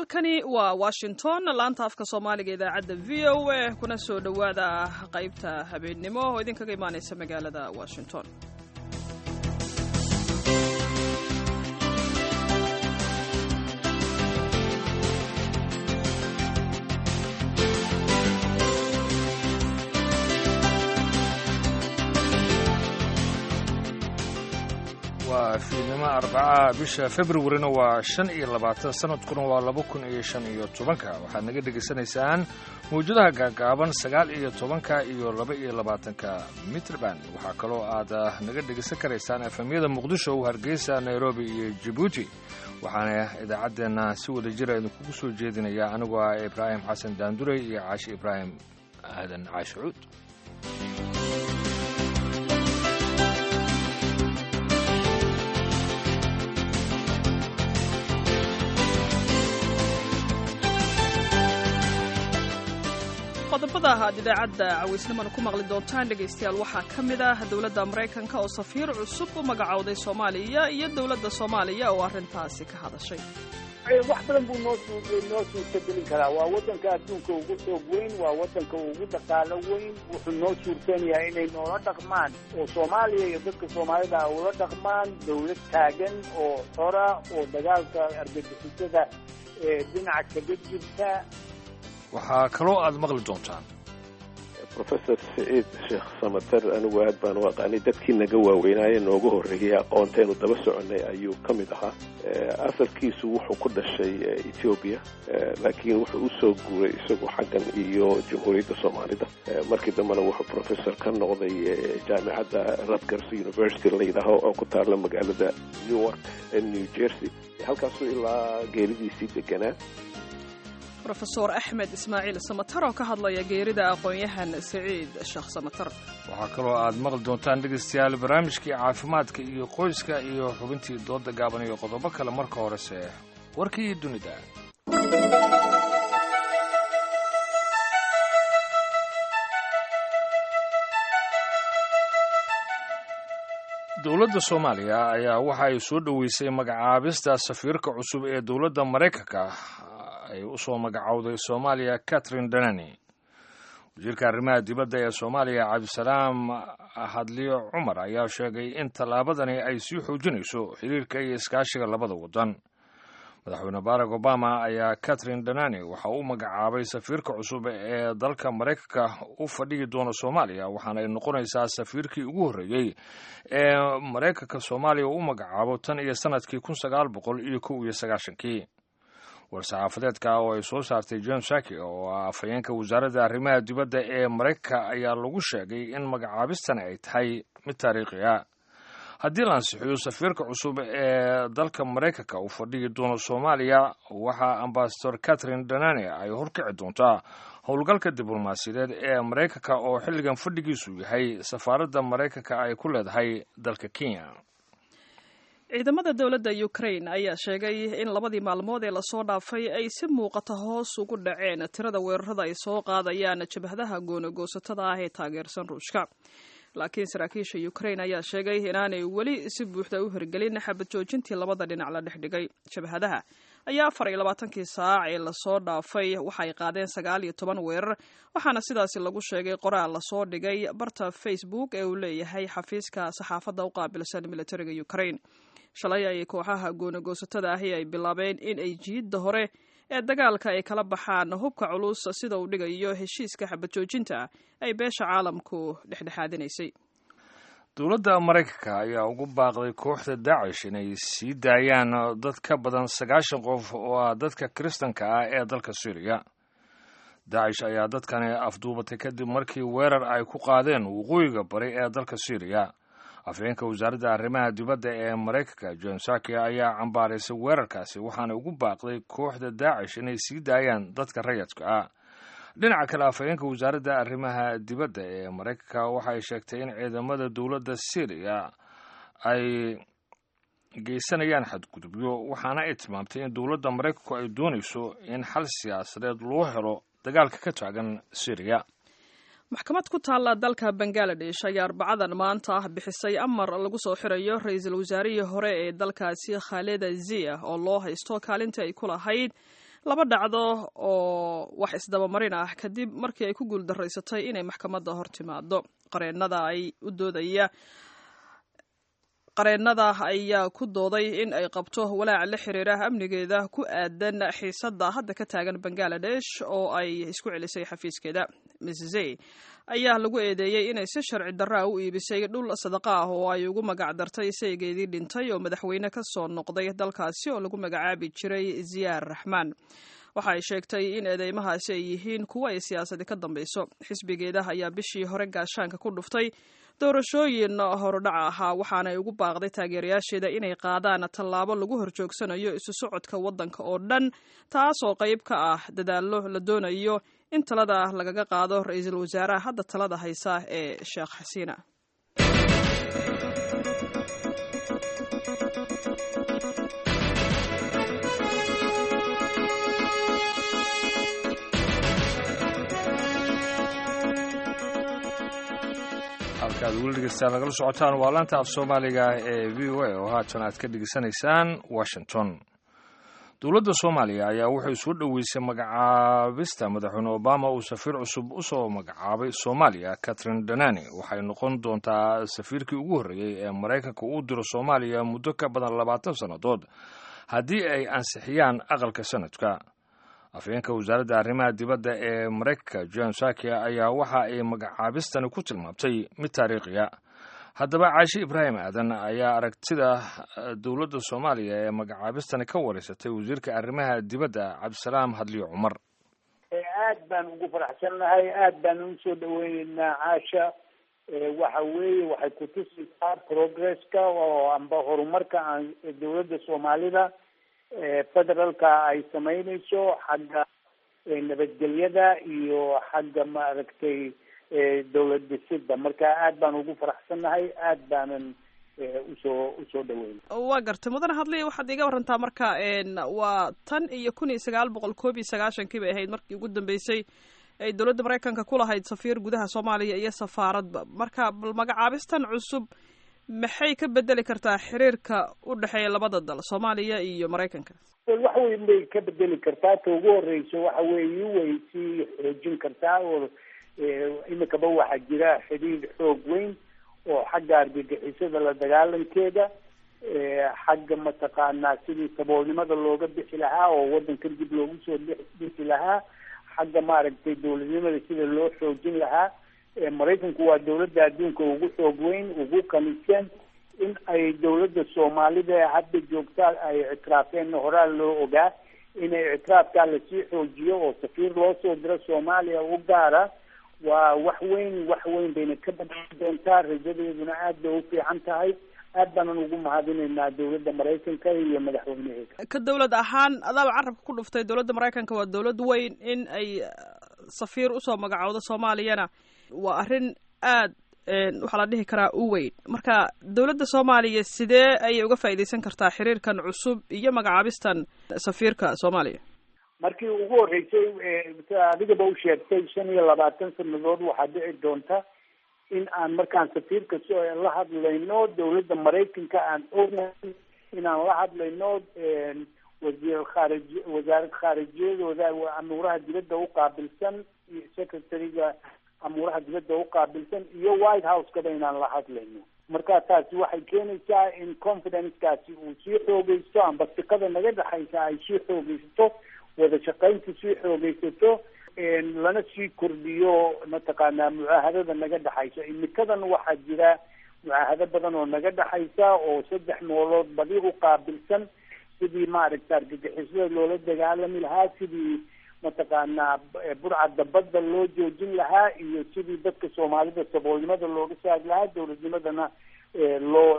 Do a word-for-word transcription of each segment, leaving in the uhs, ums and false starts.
halkani waa Washington, laanta afka Soomaaliga idaacadda V O A kuna soo dhawaada qaybta habeenimo oo idinkaga imaanaysa magaalada Washington. waa fiidnimo arbaca bisha February waa shan iyo labaatan sanadkuna waa laba kun iyo shan iyo tobanka waxaad naga dhageysanaysaan mawjadaha gaagaaban sagaal iyo tobanka iyo laba iyo labaatanka Mitrban waxaa kaloo aad naga dhageysan karaysaan efemyada Muqdisho, Hargeysa, Nairobi iyo Djibouti. waxaana idaacadeena si wada jir ah ku soo jeedinaya anigu ah Ibrahim Xasan Daandure iyo Caashi Ibrahim Aadan Caashuud. qodobada aad idaacadda cawaysnimada ku maqli doontaan dhegaystayaal waxaa ka mid ah dowladda Mareykanka oo safiir cusub u magacowday Soomaaliya iyo dowladda Soomaaliya oo arrintaasi ka hadashay. wax badan buu noo noo suurtagelin karaa. waa wadanka adduunka ugu xoog weyn, waa wadanka ugu dhaqaalo weyn. wuxuu noo suurteen yahay inay noola dhaqmaan oo Soomaaliya iyo dadka Soomaalida ula dhaqmaan dowlad taagan oo xora oo dagaalka argagixisada ee dhinaca kaga jirta. waxaa kaloo aad maqli doontaan Professor Said Sheikh Samatar anigu aad baan u aqaanay dadkii naga waaweynaaye noogu horreeyay aqoonteenu daba soconay ayuu ka mid ahaa. asalkiisu wuxuu ku dhashay Ethiopia laakiin wuxuu u soo guuray isagoo xaggan iyo Jamhuuriyadda Soomaalida. markii dambena wuxuu professor ka noqday jaamacadda Rutgers University la yidhaaho oo ku taalla magaalada Newark ee New Jersey. halkaasuu ilaa geeridiisii deganaa. Professor Ahmed Ismail Samatar oo ka hadlaya geerida aqoon-yahan Said Sheikh Samatar. waxaa kaloo aad maqli doontaan dhegeystayaal barnaamijkii caafimaadka iyo qoyska iyo xubintii dooda gaaban iyo qodobo kale. marka horese warkii dunida. dowladda Soomaaliya ayaa waxa ay soo dhaweysay magacaabista safiirka cusub ee dowladda Mareykanka ay u soo magacowday Soomaaliya Catherine Danani. wasiirka arrimaha dibadda ee Soomaaliya Cabdisalaam Hadliyo Cumar ayaa sheegay in tallaabadani ay sii xoojinayso xiriirka iyo iskaashiga labada wadan. madaxweyne Barack Obama ayaa Catherine Danani waxa uu magacaabay safiirka cusub ee dalka Mareykanka u fadhiyi doona Soomaaliya, waxaana ay noqonaysaa safiirkii ugu horreeyay ee Mareykanka Soomaaliya u magacaabo tan iyo sanadkii kun sagaal boqol iyo kow iyo sagaashankii. war-saxaafadeedka oo ay soo saartay John Saki oo ah afhayeenka wasaaradda arrimaha dibadda ee Mareykanka ayaa lagu sheegay in magacaabistan ay tahay mid taariikhi ah. haddii la ansixiyo safiirka cusub ee dalka Mareykanka uu fadhiyi doono Soomaaliya, waxaa ambassador Catherine Danani ay horkici doontaa howlgalka diblomaasiyadeed ee Mareykanka oo xilligan fadhigiisu yahay safaaradda Mareykanka ay ku leedahay dalka Kenya. ciidamada dowladda Ukraine ayaa sheegay in labadii maalmood ee lasoo dhaafay ay si muuqata hoos ugu dhaceen tirada weerarada ay soo qaadayaan jabhadaha goonagoosatada ah ee taageersan Ruushka. laakiin saraakiisha Ukraine ayaa sheegay inaanay weli si buuxda u hirgelin xabad joojintii labada dhinac la dhexdhigay. jabhadaha ayaa afar iyo labaatankii saac ee lasoo dhaafay waxay qaadeen sagaal iyo toban weerar, waxaana sidaasi lagu sheegay qoraal lasoo dhigay barta Facebook ee uu leeyahay xafiiska saxaafadda u qaabilsan militariga Ukraine. shalay ay kooxaha goonagoosatada ahi ay bilaabeen in ay jiidda hore ee dagaalka ay kala baxaan hubka culus sida uu dhigayo heshiiska xabad joojinta ay beesha caalamku dhexdhexaadinaysay. dowladda Mareykanka ayaa ugu baaqday kooxda Daesh inay sii daayaan dad ka badan sagaashan qof oo ah dadka Kiristanka ah ee dalka Syria. Daesh ayaa dadkani afduubatay kadib markii weerar ay ku qaadeen waqooyiga bari ee dalka Syria. afhayeenka wasaaradda arrimaha dibadda ee Mareykanka John Saki ayaa cambaaraysay weerarkaasi, waxaana ugu baaqday kooxda Daesh inay sii daayaan dadka rayidka ah. dhinaca kale, afhayeenka wasaaradda arrimaha dibadda ee Mareykanka waxay sheegtay in ciidamada dowladda Syria ay geysanayaan xadgudubyo, waxaana ay tilmaamtay in dowladda Mareykanku ay doonayso in xal siyaasadeed loo helo dagaalka ka taagan Syria. maxkamad ku taalla dalka Bangladesh ayaa arbacadan maanta ah bixisay amar lagu soo xirayo ra'iisul wasaarihii hore ee dalkaasi Khaleda Zia oo loo haysto kaalinta ay ku lahayd laba dhacdo oo wax isdabamarin ah kadib markii ay ku guuldaraysatay inay maxkamadda hor timaado. qareennada ay u doodaya qareennada ayaa ku dooday in ay qabto walaac la xiriira amnigeeda ku aadan xiisadda hadda ka taagan Bangladesh oo ay isku celisay xafiiskeeda. Miss Zay ayaa lagu eedeeyay inay si sharci darro u iibisay dhul sadaqa ah oo ay ugu magac dartay saygeedii dhintay oo madaxweyne ka soo noqday dalkaasi oo lagu magacaabi jiray Ziyaar Raxmaan. waxa ay sheegtay in eedeymahaasi ay yihiin kuwa ay siyaasadi ka dambayso. xisbigeeda ayaa bishii hore gaashaanka ku dhuftay doorashooyin horudhaca ahaa, waxaana ay ugu baaqday taageerayaasheeda inay qaadaan tallaabo lagu horjoogsanayo isu socodka waddanka oo dhan, taas oo qayb ka ah dadaallo la doonayo in talada lagaga qaado ra-iisul wasaaraha hadda talada haysa ee Sheekh Xasiina. halkaad weli dhegeystaan nagala socotaan waa laanta af soomaaliga ee v o a oo haatan aad ka dhegeysanaysaan Washington. dowladda Soomaaliya ayaa wuxuu soo dhaweysay magacaabista madaxweyne Obama uu safiir cusub u soo magacaabay Soomaaliya. Catherine Danani waxay noqon doontaa safiirkii ugu horreeyay ee Mareykanka uu diro Soomaaliya muddo ka badan labaatan sannadood haddii ay ansixiyaan aqalka sanadka. afhayeenka wasaaradda arrimaha dibadda ee Mareykanka Jen Psaki ayaa waxa ay magacaabistani ku tilmaamtay mid taariikhiya. haddaba Caashi Ibraahim Aadan ayaa aragtida dowladda Soomaaliya ee magacaabistani ka wareysatay wasiirka arrimaha dibadda Cabdisalaam Hadliyo Cumar. aad baan ugu faraxsanahay, aad baan u soo dhaweynaynaa Caasha. waxa weeye waxay ku tusaysaa progresska oo amba horumarka aan dowladda Soomaalida federaalka ay samaynayso xagga nabadgelyada iyo xagga maaragtay dowlad dhisidda. marka aad baan ugu faraxsanahay, aad baanan usoo usoo dhaweyn. waa gartay mudane Hadliyo, waxaad iga warantaa marka waa tan iyo kun iyo sagaal boqol koob iyo sagaashankii bay ahayd markii ugu dambeysay ay dowladda Mareykanka ku lahayd safiir gudaha Soomaaliya iyo safaaradba. marka bal magacaabistan cusub maxay ka bedeli kartaa xiriirka u dhexeeya labada dal, Soomaaliya iyo Mareykanka? wax weyn bay ka bedeli kartaa. ta ugu horeyso waxa weeye way sii xoojin kartaa oo imikaba waxaa jira xiriir xoog weyn oo xagga argagixisada la dagaalankeeda, xagga mataqaanaa sidii saboolnimada looga bixi lahaa oo waddankan dib loogu soo bixi lahaa, xagga maaragtay dowladnimada sida loo xoojin lahaa. Mareykanku waa dowladda adduunka ugu xoog weyn, ugu kanisan. in ay dowladda Soomaalida hadda joogtaa ay ictiraafeen horaa loo ogaa, inay ictiraafkaa lasii xoojiyo oo safiir loo soo diro Soomaaliya u gaara. waa wax weyn wax weyn bayna ka badali doontaa, rajadeeduna aad bay u fiican tahay. aad baanan ugu mahadinaynaa dowladda Mareykanka iyo madaxweynaheeda. ka dowlad ahaan adaaba carabka ku dhuftay dowladda Mareykanka waa dowlad weyn, in ay safiir usoo magacowdo Soomaaliyana waa arrin aad waxaa la dhihi karaa u weyn. marka dowladda Soomaaliya sidee ayay uga faa'iideysan kartaa xiriirkan cusub iyo magacaabistan safiirka Soomaaliya? markii ugu horeysay adigaba u sheegtay shan iyo labaatan sannadood waxaa dhici doonta in aan markaan safiirka la hadlayno dowladda Mareykanka aan ognahay inaan la hadlayno wasiir khaarij wasaaradda khaarijiyadooda amuuraha dibadda u qaabilsan iyo secretary-ga amuuraha dibadda u qaabilsan iyo White House-kada inaan la hadlayno. marka taasi waxay keenaysaa in confidence-kaasi uu sii xoogeysto, amba siqada naga dhexaysa ay sii xoogeysto, wada shaqaynta sii xoogeysato, lana sii kordhiyo mataqaanaa mucaahadada naga dhexaysa. imikadan waxaa jira mucaahado badan oo naga dhexaysa oo saddex noolood badi u qaabilsan, sidii maaragta argagixisada loola dagaalami lahaa, sidii mataqaanaa burcadda badda loo joojin lahaa, iyo sidii dadka Soomaalida saboolnimada looga saari lahaa, dowladnimadana loo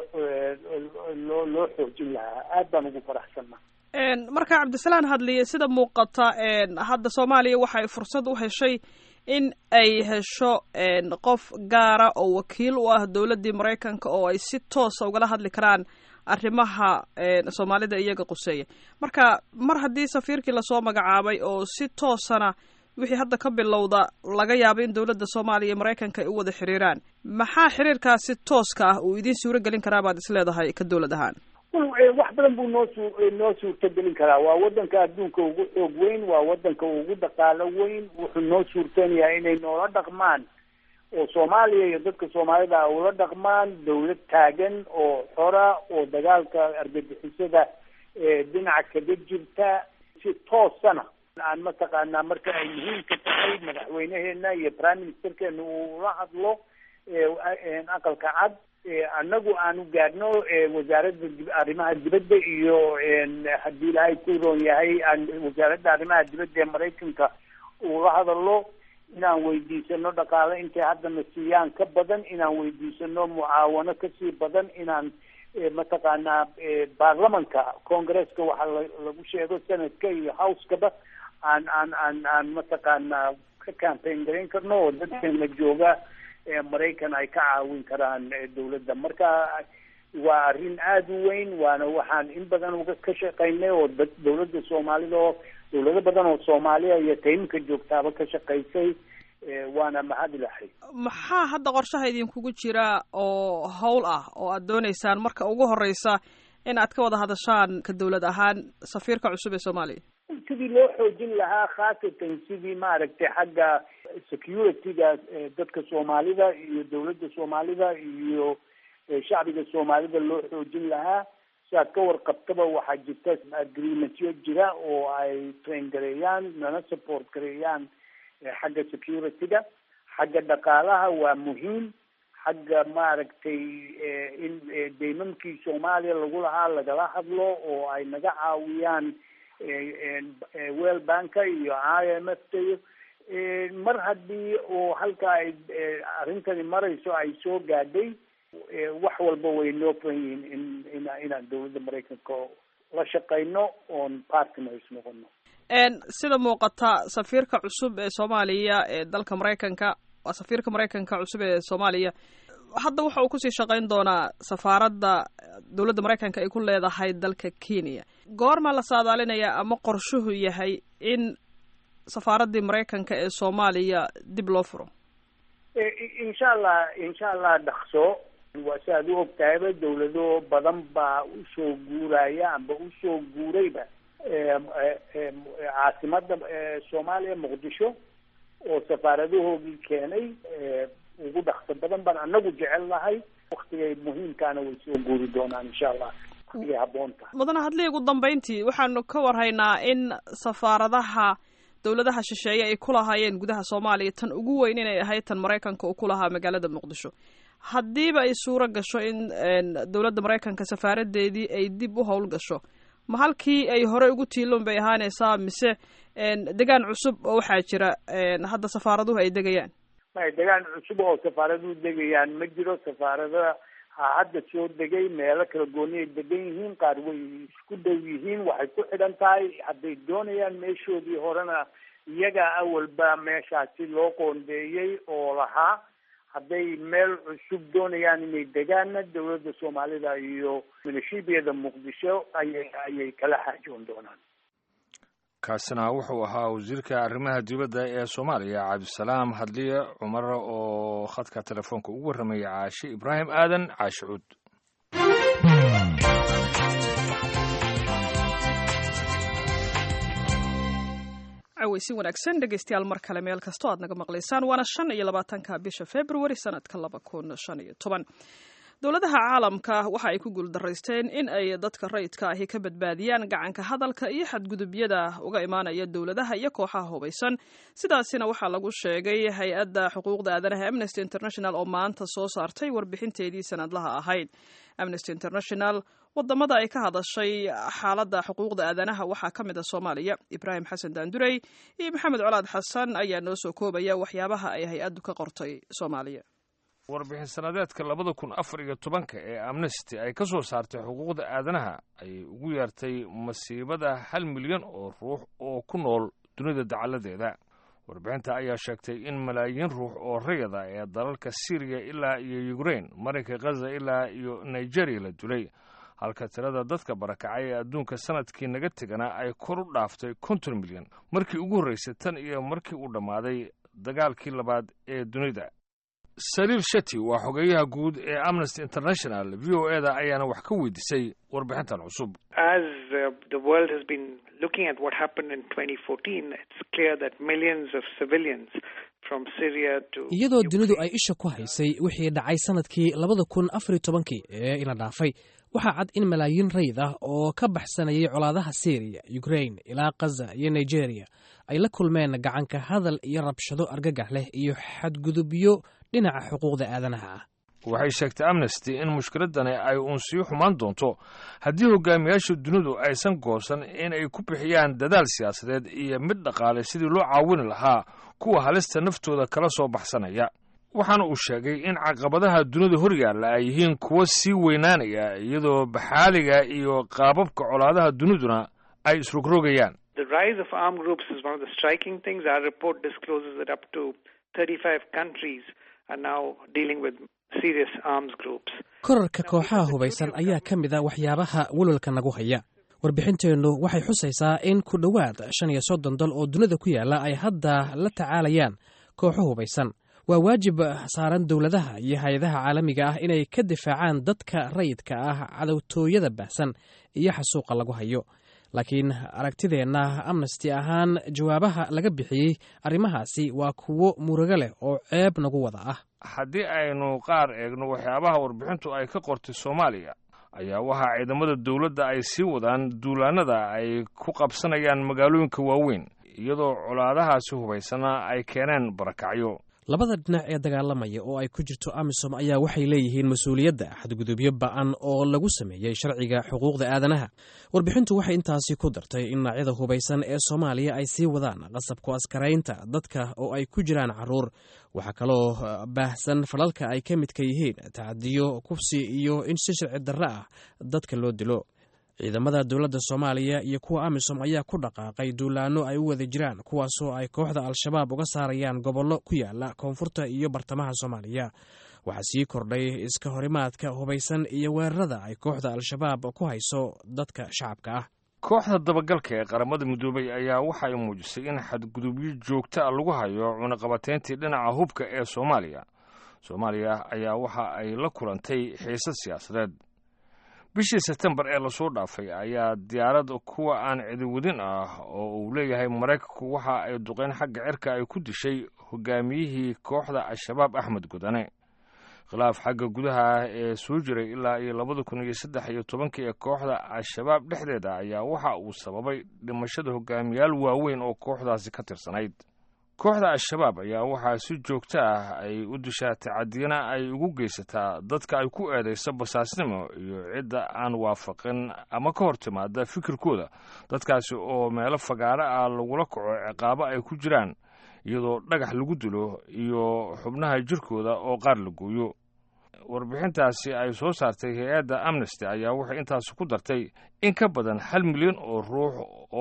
loo loo xoojin lahaa. aad baan ugu faraxsanaa. marka Cabdisalaam Hadliyo, sida muuqata hadda Soomaaliya waxay fursad u heshay in ay hesho qof gaara oo wakiil u ah dowladdii Mareykanka oo ay si toosa ugala hadli karaan arrimaha Soomaalida iyaga quseeya. marka mar haddii safiirkii lasoo magacaabay oo si toosana wixii hadda ka bilowda laga yaabo in dowladda Soomaaliya iyo Mareykanka ay u wada xiriiraan, maxaa xiriirkaasi tooska ah uu idin suuro gelin karaa baad isleedahay ka dowlad ahaan? wax badan buu noo su noo suurtagelin karaa. waa wadanka adduunka ugu xoog weyn, waa wadanka ugu dhaqaalo weyn. wuxuu noo suurtanayaa inay noola dhaqmaan oo Soomaaliya iyo dadka Soomaalida ula dhaqmaan dawlad taagan oo xora oo dagaalka argagixisada ee dhinaca kaga jirta si toosana aan mataqaanaa marka ay muhiimka tahay madaxweynaheena iyo prime ministerkeena uu la hadlo aqalka cad annagu aanu gaadhno wasaaradda arrimaha dibadda iyo haddii ilaahay ku roon yahay wasaaradda arrimaha dibadda ee Maraykanka uu la hadalo inaan weydiisano dhaqaale intay haddana siiyaan ka badan, inaan weydiisano mucaawano kasii badan, inaan mataqaanaa baarlamanka congresska waxaa lagu sheego senadka iyo house-kaba aan aan aan aan mataqaanaa ka campaign garayn karno oo dadkeena jooga Maraykan ay ka caawin karaan dawladda. marka waa arrin aada u weyn, waana waxaan in badan uga ka shaqaynay oo dawladda Soomaalida oo dawlado badan oo Soomaaliya iyo tayinka joogtaaba ka shaqaysay, waana mahad ilahay. maxaa hadda qorshaha idinkugu jira oo hawl ah oo aad dooneysaan marka ugu horeysa in aad ka wada hadashaan ka dawlad ahaan safiirka cusub ee Soomaaliya? sidii loo xoojin lahaa khaasatan sidii maaragtay xagga security-ga dadka Soomaalida iyo dawladda Soomaalida iyo shacbiga Soomaalida loo xoojin lahaa. sidaad ka warqabtaba waxaa jirta agreementyo jira oo ay train gareeyaan nana support gareeyaan xagga security-ga. xagga dhaqaalaha waa muhiim, xagga maaragtay in deymamkii Soomaaliya lagu lahaa lagala hadlo oo ay naga caawiyaan World Bank iyo I M F iyo mar haddii oo halka ay arrintani marayso ay soo gaadhay wax walba way noo furan yihiin in inaan dawladda Maraykanka la shaqayno oon partners noqono. sida muuqata safiirka cusub ee Soomaaliya ee dalka Maraykanka waa safiirka Maraykanka cusub ee Soomaaliya hadda waxa uu kusii shaqayn doonaa safaaradda dawladda Maraykanka ay ku leedahay dalka Kenya. goorma la saadaalinayaa ama qorshuhu yahay in safaaraddii Maraykanka ee Soomaaliya dib loo furo? insha Allah insha Allah dhaqso. waa sidaad u ogtahayba dawlado badan baa usoo guuraya amba usoo guurayba caasimada Soomaaliya Muqdisho oo safaaradahoodii keenay. ugu dhaqso badan baan anagu jecel lahay. waktigay muhiimkaana way soo guuri doonaan insha Allah iyo haboonta. mudana hadlii ugu dambeyntii waxaanu ka warhaynaa in safaaradaha dawladaha shisheeye ay ku lahaayeen gudaha Soomaaliya tan ugu weyn inay ahayd tan Maraykanka uu ku lahaa magaalada Muqdisho. haddiiba ay suuro gasho in dawladda Maraykanka safaaradeedii ay dib u howl gasho, ma halkii ay hore ugu tiiloon bay ahaanaysaa mise degaan cusub oo waxaa jira hadda safaaraduhu ay degayaan? may degaan cusub oo safaaraduhu degayaan ma jiro. safaarada hadda soo degay meelo kala gooni ay degan yihiin, qaar way isku dhow yihiin. waxay ku xidhan tahay hadday doonayaan meeshoodii horena iyaga awalba meeshaasi loo qoondeeyey oo lahaa. hadday meel cusub doonayaan inay degaanna dawladda Soomaalida iyo milishiyada Muqdisho ayay ayay kala xaajoon doonaan. kaasina wuxuu ahaa wasiirka arrimaha dibadda ee Soomaaliya Cabdisalaam Hadliye Cumar oo khadka telefoonka ugu warramay Caashi Ibraahim Aadan Caashi Cuud. aweysi wanaagsan dhegeystayaal mar kale meel kastoo aad naga maqlaysaan. waana shan iyo labaatanka bisha February sanadka laba kun shan iyo toban. dowladaha caalamka waxa ay ku guuldaraysteen in ay dadka rayidka ahi ka badbaadiyaan gacanka hadalka iyo xadgudubyada uga imaanaya dowladaha iyo kooxaha hubaysan. sidaasina waxaa lagu sheegay hay-adda xuquuqda aadanaha Amnesty International oo maanta soo saartay warbixinteedii sanadlaha ahayd. Amnesty International wadamada ay ka hadashay xaaladda xuquuqda aadanaha waxaa ka mid ah Soomaaliya. Ibraahim Xasan Daandurey iyo Maxamed Colaad Xasan ayaa noo soo koobaya waxyaabaha ay hay-addu ka qortay Soomaaliya. warbixin sanadeedka labada kun afar iyo tobanka ee Amnesty ay ka soo saartay xuquuqda aadanaha ayay ugu yeertay masiibada hal milyan oo ruux oo ku nool dunida dacaladeeda. warbixinta ayaa sheegtay in malaayiin ruux oo rayada ee dalalka Syria ilaa iyo Ukraine, Marinka Gaza ilaa iyo Nigeria la dilay, halka tirada dadka barakacay ee adduunka sanadkii naga tegana ay kor u dhaaftay konton milyan markii ugu horreysay tan iyo markii uu dhammaaday dagaalkii labaad ee dunida. sariif shati waa xogeyaha guud ee Amnesty International. V O A da ayaana wax ka weydiisay warbixintan cusub. As uh, the world has been looking at what happened in twenty fourteen, it's clear that millions of civilians from Syria to iyadoo dunidu ay isha ku haysay wixii dhacay sanadkii labada kun afar iyo tobankii ee ina dhaafay, waxaa cad in malaayiin rayd ah oo ka baxsanayay colaadaha Syria, Ukraine ilaa Gaza iyo Nigeria ay la kulmeen gacanka hadal iyo rabshado argagax leh iyo xadgudubyo dhinaca xuquuqda aadanaha ah. waxay sheegtay Amnesty in mushkiladani ay uun sii xumaan doonto haddii hogaamiyaasha dunidu aysan goosan in ay ku bixiyaan dadaal siyaasadeed iyo mid dhaqaale sidii loo caawini lahaa kuwa halista naftooda kala soo baxsanaya. waxaana uu sheegay in caqabadaha dunida horyaalla ay yihiin kuwo sii weynaanaya iyadoo baxaaliga iyo qaababka colaadaha duniduna ay isrogrogayaan. The rise of armed groups is one of the striking things. Our report discloses that up to thirty-five countries are now dealing with serious arms groups. korarka kooxaha hubaysan ayaa ka mid ah waxyaabaha walwalka nagu haya. warbixinteennu waxay xusaysaa in ku dhowaad shan iyo soddon dal oo dunida ku yaala ay hadda la tacaalayaan kooxo hubaysan. waa waajib saaran dowladaha iyo hay-adaha caalamiga ah inay ka difaacaan dadka rayidka ah cadowtooyada baahsan iyo xasuuqa lagu hayo. laakiin aragtideenna Amnesty ahaan jawaabaha laga bixiyey arrimahaasi waa kuwo murugo leh oo ceeb nagu wada ah. haddii aynu qaar eegno waxyaabaha warbixintu ay ka qortay Soomaaliya ayaa waxaa ciidamada dawladda ay sii wadaan duulaanada ay ku qabsanayaan magaalooyinka waaweyn iyadoo colaadahaasi hubaysana ay keeneen barakacyo. labada dhinac ee dagaalamaya oo ay ku jirto AMISOM ayaa waxay leeyihiin mas-uuliyadda xadgudubyo ba'an oo lagu sameeyey sharciga xuquuqda aadanaha. warbixintu waxay intaasi ku dartay in dhinacyada hubaysan ee Soomaaliya ay sii wadaan qasabka askaraynta dadka oo ay ku jiraan carruur. waxaa kaloo baahsan falalka ay ka midka yihiin tacadiyo, kufsi iyo in si sharci darro ah dadka loo dilo. ciidamada dowladda Soomaaliya iyo kuwa AMISOM ayaa ku dhaqaaqay duulaano ay u wada jiraan kuwaasoo ay kooxda Al-Shabaab uga saarayaan gobollo ku yaala koonfurta iyo bartamaha Soomaaliya. waxaa sii kordhay iska horimaadka hubaysan iyo weerarada ay kooxda Al-Shabaab ku hayso dadka shacabka ah. kooxda dabagalka ee qaramada midoobay ayaa waxa ay muujisay in xadgudubyo joogto ah lagu hayo cunaqabateyntii dhinaca hubka ee Soomaaliya. Soomaaliya ayaa waxa ay la kulantay xiisad siyaasadeed. bishii September ee lasoo dhaafay ayaa diyaarad kuwa aan cidi wadin ah oo uu leeyahay Mareykanku waxa ay duqeyn xagga cirka ay ku dishay hogaamiyihii kooxda Al-Shabaab Axmed Gudane. khilaaf xagga gudaha ee soo jiray ilaa iyo labada kun iyo saddex iyo tobankii ee kooxda Al-Shabaab dhexdeeda ayaa waxa uu sababay dhimashada hogaamiyaal waaweyn oo kooxdaasi ka tirsanayd. kooxda Al-Shabaab ayaa waxaa si joogto ah ay u dishaa tacadiyana ay ugu geysataa dadka ay ku eedayso basaasnimo iyo cidda aan waafaqin ama ka hor timaada fikirkooda. dadkaasi oo meelo fagaaro ah lagula kaco ciqaabo ay ku jiraan iyadoo dhagax lagu dilo iyo xubnaha jirkooda oo qaar la gooyo. warbixintaasi ay soo saartay hay-adda Amnesty ayaa waxay intaasi ku dartay in ka badan hal milyan oo ruux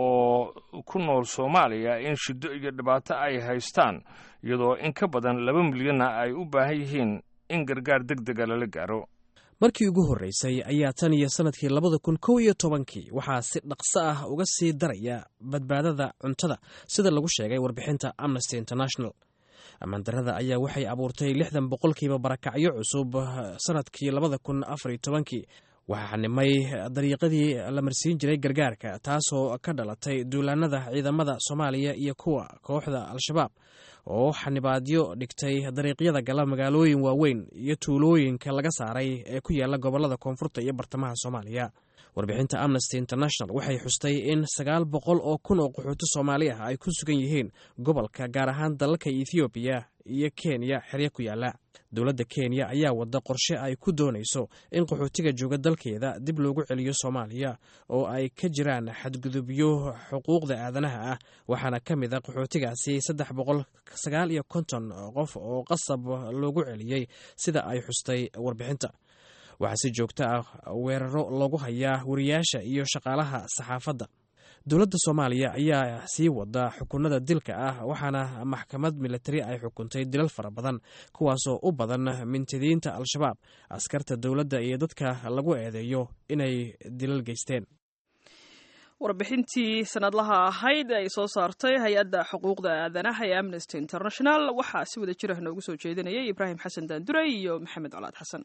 oo ku nool Soomaaliya in shiddo iyo dhibaato ay haystaan iyadoo in ka badan laba milyanna ay u baahan yihiin in gargaar degdega lala gaaro. markii ugu horreysay ayaa tan iyo sanadkii labada kun kow iyo tobankii waxaa si dhaqso ah uga sii daraya badbaadada cuntada sida lagu sheegay warbixinta Amnesty International. ammaandarrada ayaa waxay abuurtay lixdan boqolkiiba barakacyo cusub sanadkii labada kun afar iyo tobankii. waxaa xanimay dariiqadii la marsiin jiray gargaarka taasoo ka dhalatay duulaanada ciidamada Soomaaliya iyo kuwa kooxda Al-Shabaab oo xanibaadyo dhigtay dariiqyada gala magaalooyin waaweyn iyo tuulooyinka laga saaray ee ku yaala gobollada koonfurta iyo bartamaha Soomaaliya. warbixinta Amnesty International waxay xustay in sagaal boqol oo kun oo qaxooti Soomaali ah ay ku sugan yihiin gobolka, gaar ahaan dalalka Ethiopia iyo Kenya xeryo ku yaala. dowladda Kenya ayaa wada qorshe ay ku doonayso in qaxootiga jooga dalkeeda dib loogu celiyo Soomaaliya oo ay ka jiraan xadgudubyo xuquuqda aadanaha ah. waxaana ka mid ah qaxootigaasi saddex boqol sagaal iyo konton qof oo qasab loogu celiyey sida ay xustay warbixinta. waxaa si joogto ah weeraro loogu hayaa wariyaasha iyo shaqaalaha saxaafadda. dowladda Soomaaliya ayaa sii wada xukunada dilka ah waxaana maxkamad militari ay xukuntay dilal fara badan kuwaasoo u badan mintidiinta Al-Shabaab, askarta dowladda iyo dadka lagu eedeeyo inay dilal geysteen. warbixintii sanadlaha ahayd ay soo saartay hay-adda xuquuqda aadanaha ee Amnesty International waxaa si wada jir ah noogu soo jeedinayay Ibraahim Xasan Daandure iyo Maxamed Colaad Xasan.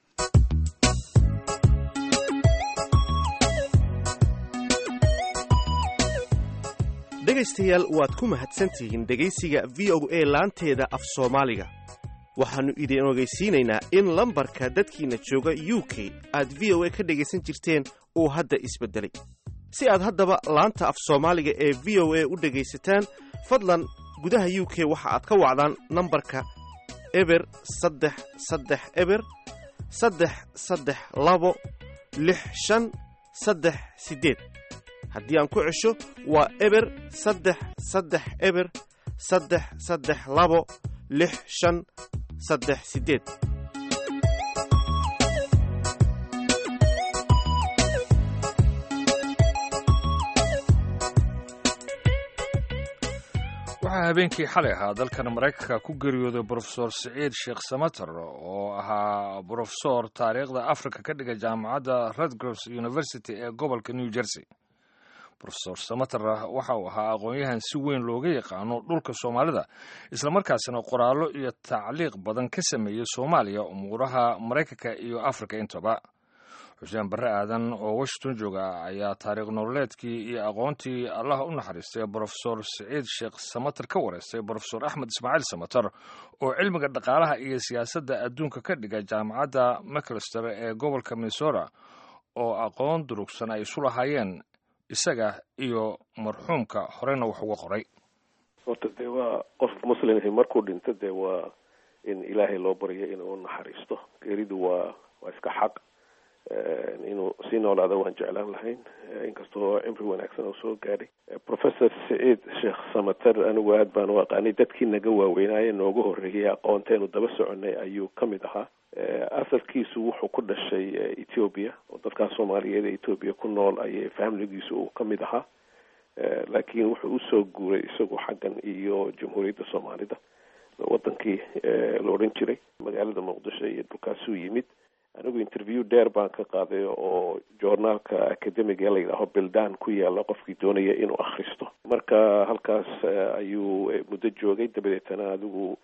dhegaystayaal waad ku mahadsantihiin dhegaysiga v o a laanteeda af Soomaaliga. waxaannu idin ogeysiinaynaa in lambarka dadkiina jooga U K aad v o a ka dhegaysan jirteen uu hadda isbedelay. si aad haddaba laanta af Soomaaliga ee v o a u dhegaysataan, fadlan gudaha U K waxa aad ka wacdaan nambarka eber saddex saddex eber saddex saddex labo lix shan saddex siddeed. haddii aan ku cesho waa eber saddex saddex eber saddex saddex labo lix shan saddex siddeed. waxaa habeenkii xalay ahaa dalkan maraykanka ku geeriyooday brofesor siciid sheekh samater oo ahaa brofesor taariikhda africa ka dhiga jaamacadda Rutgers University ee gobolka New Jersey. brofesor samater waxa uu ahaa aqoon-yahan si weyn looga yaqaano dhulka Soomaalida, islamarkaasina qoraallo iyo tacliiq badan ka sameeyey Soomaaliya, umuuraha Maraykanka iyo Afrika intaba. xuseen barre aadan oo Washington jooga ayaa taariikh nololeedkii iyo aqoontii allah u naxariistay brofesor siciid sheekh samater ka wareystay brofesor axmed ismaaciil samater oo cilmiga dhaqaalaha iyo siyaasadda adduunka ka dhiga jaamacadda Macalester ee gobolka Minnesota, oo aqoon durugsan ay isu lahaayeen isaga iyo marxuumka horena wax uga qoray. horta dee waa qof muslimhi markuu dhinto dee waa in ilaahay loo baryo inuu naxariisto. geeridu waa waa iska xaq. inuu sii noolaado waan jeclaan lahayn, inkastoo cimri wanaagsan oo soo gaadhay. professor siciid sheekh samater anigu aad baan u aqaanay, dadkii naga waaweynaaye nooga horreeyay aqoonteenu daba soconay ayuu ka mid ahaa. asalkiisu wuxuu ku dhashay Ethiopia, oo dadkaa Soomaaliyeed ee Ethiopia ku nool ayay familigiisu uu ka mid ahaa. laakiin wuxuu usoo guuray isagu xaggan iyo jamhuuriyadda Soomaalida, wadankii la odhan jiray magaalada Muqdisho iyo dhulkaasuu yimid. anigu interview dheer baan ka qaaday oo journaalka academiga la yidhaaho Bildan ku yaala qofkii doonaya inuu akhristo. marka halkaas ayuu muddo joogay. dabadeetana adigu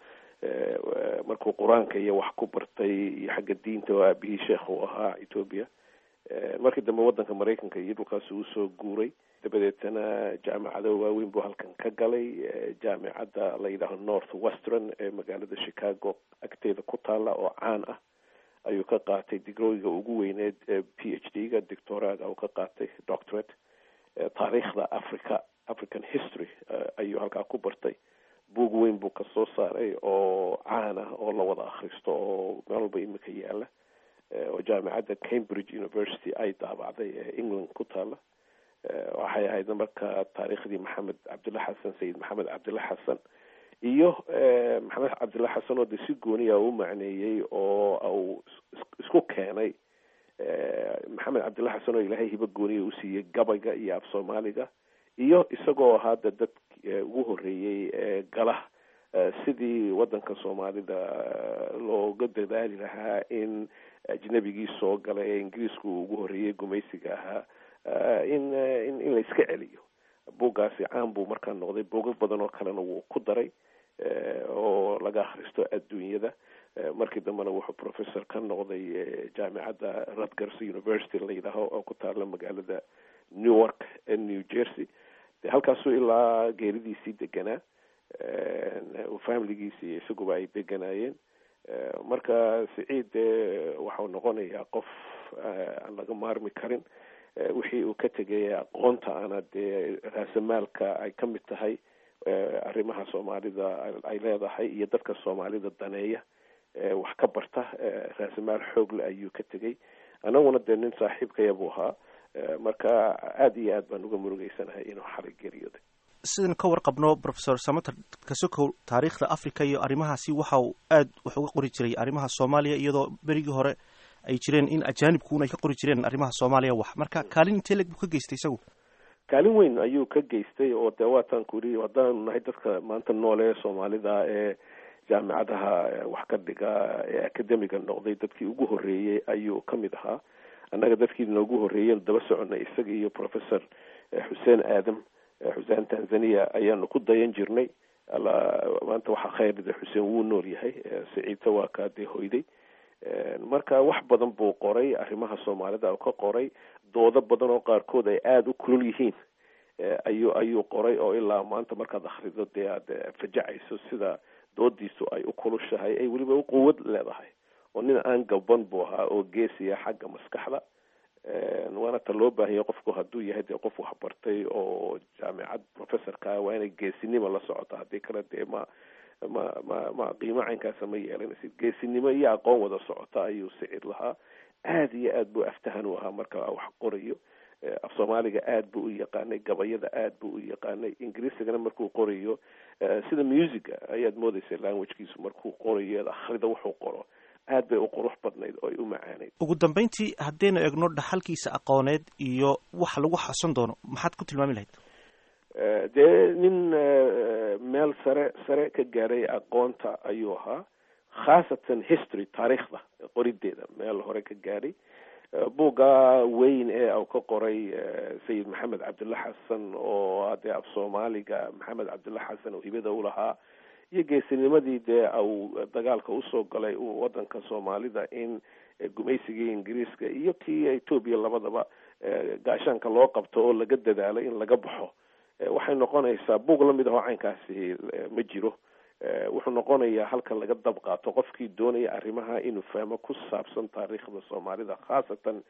markuu qur-aanka iyo wax ku bartay iyo xagga diinta oo aabihii sheekh uu ahaa Ethiopia, markii dambe wadanka Maraykanka iyo dhulkaas uu soo guuray. dabadeetana jaamacado waaweyn buu halkan ka galay. jaamacadda la yidhaaho Northwestern ee magaalada Chicago agteeda ku taala oo caan ah ayuu ka qaatay digrooyiga ugu weyneed P H D-ga, doctoraga uu ka qaatay doctorate. taariikhda Africa, African history ayuu halkaa ku bartay. buug weyn buu ka soo saaray oo caan ah oo la wada akhristo oo meel walba imika yaala, oo jaamacadda Cambridge University ay daabacday ee England ku taala. waxay ahayd marka taariikhdii Maxamed Cabdulla Xasan, Sayid Maxamed Cabdulla Xasan iyo maxamed cabdilla xasan oo de si gooniya u macneeyey oo uu isku keenay. maxamed cabdilla xasan oo ilaahay hibo gooniya u siiyey gabayga iyo af Soomaaliga, iyo isagoo ahaa de dad ugu horreeyey gala sidii wadanka Soomaalida looga dadaali lahaa in ajnabigii soo galay ee Ingiriisku ugu horreeyey gumaysiga ahaa in in la iska celiyo. buuggaasi caan buu markaa noqday. buugag badan oo kalena wuu ku daray oo laga akhristo adduunyada. markii dambena wuxuu professor ka noqday jaamacadda Rutgers University la yidhaaho oo ku taala magaalada Newark ee New Jersey. de halkaasuu ilaa geeridiisii deganaa, familigiisii isaguba ay deganaayeen. marka Siciid waxau noqonayaa qof aan laga maarmi karin. wixii uu ka tegay aqoonta ana dee raasamaalka ay ka mid tahay arrimaha Soomaalida ay leedahay iyo dadka Soomaalida daneeya wax ka barta. raasamaal xoog leh ayuu ka tegay. anaguna dee nin saaxiibkaya buu ahaa. marka aad iyo aad baan uga murugeysanahay inuu xalay geeriyooday. sidan ka warqabno professor samater kasokow taariikhda Afrika iyo arrimahaasi waxa uu aad wax uga qori jiray arrimaha Soomaaliya, iyadoo berigii hore ay jireen in ajaanibkuuna ay ka qori jireen arrimaha Soomaaliya wax. marka kaalin intee leg buu ka geystay isagu? kaalin weyn ayuu ka geystay oo dee waataan ku yidhi haddaan nahay dadka maanta nool ee Soomaalida ee jaamacadaha wax ka dhiga ee academiga noqday dadkii ugu horreeyey ayuu ka mid ahaa. annaga dadkii noogu horreeyeen daba soconay isaga iyo professor xuseen aadam xuseen tanzania ayaanu ku dayan jirnay maanta waxaa khayr xuseen wuu nool yahay, siciidta waa kaa dee hoyday. marka wax badan buu qoray arrimaha soomaalida oo ka qoray doodo badan oo qaarkood ay aada u kulul yihiin ayuu ayuu qoray oo ilaa maanta markaad akhrido dee aada fajacayso sida doodiisu ay u kulushahay ay weliba u quwad leedahay. oo nin aan gaban buu ahaa oo geesiya xagga maskaxda, waana ta loo baahanya qofku hadduu yahay dee qof waxbartay oo jaamicad professorka waa inay geesinimo la socoto, haddii kale dee ma ma ma ma qiimo caynkaasa ma yeelanaysid. geesinimo iyo aqoon wada socota ayuu siciid lahaa. aada iyo aad buu aftahan u ahaa marka wax qorayo. af soomaaliga aad buu u yaqaanay, gabayada aad buu u yaqaanay, ingiriisigana markuu qorayo sida musica ayaad moodaysa languagekiisu markuu qorayo akhrida wuxuu qoro aad bay u qurux badnayd oo ay u macaanayd. ugu dambeyntii haddaynu eegno dhaxalkiisa aqooneed iyo waxa lagu xasan doono maxaad ku tilmaami lahayd? dee nin meel sare sare ka gaaray aqoonta ayuu ahaa, khaasatan history taariikhda qorideeda meel hore ka gaaray. buugga weyn ee uu ka qoray sayid maxamed cabdulla xasan oo adee af soomaaliga maxamed cabdulla xasan oo hibada u lahaa iyo geesinimadii dee uu dagaalka usoo galay wadanka soomaalida in gumaysigii ingiriiska iyo kii etoobiya labadaba gaashaanka loo qabto oo laga dadaalay in laga baxo. waxay noqonaysaa buug lamid ahoo caynkaasi ma jiro. wuxuu noqonayaa halka laga dab qaato qofkii doonaya arrimaha inuu fahmo ku saabsan taariikhda soomaalida, khaasatan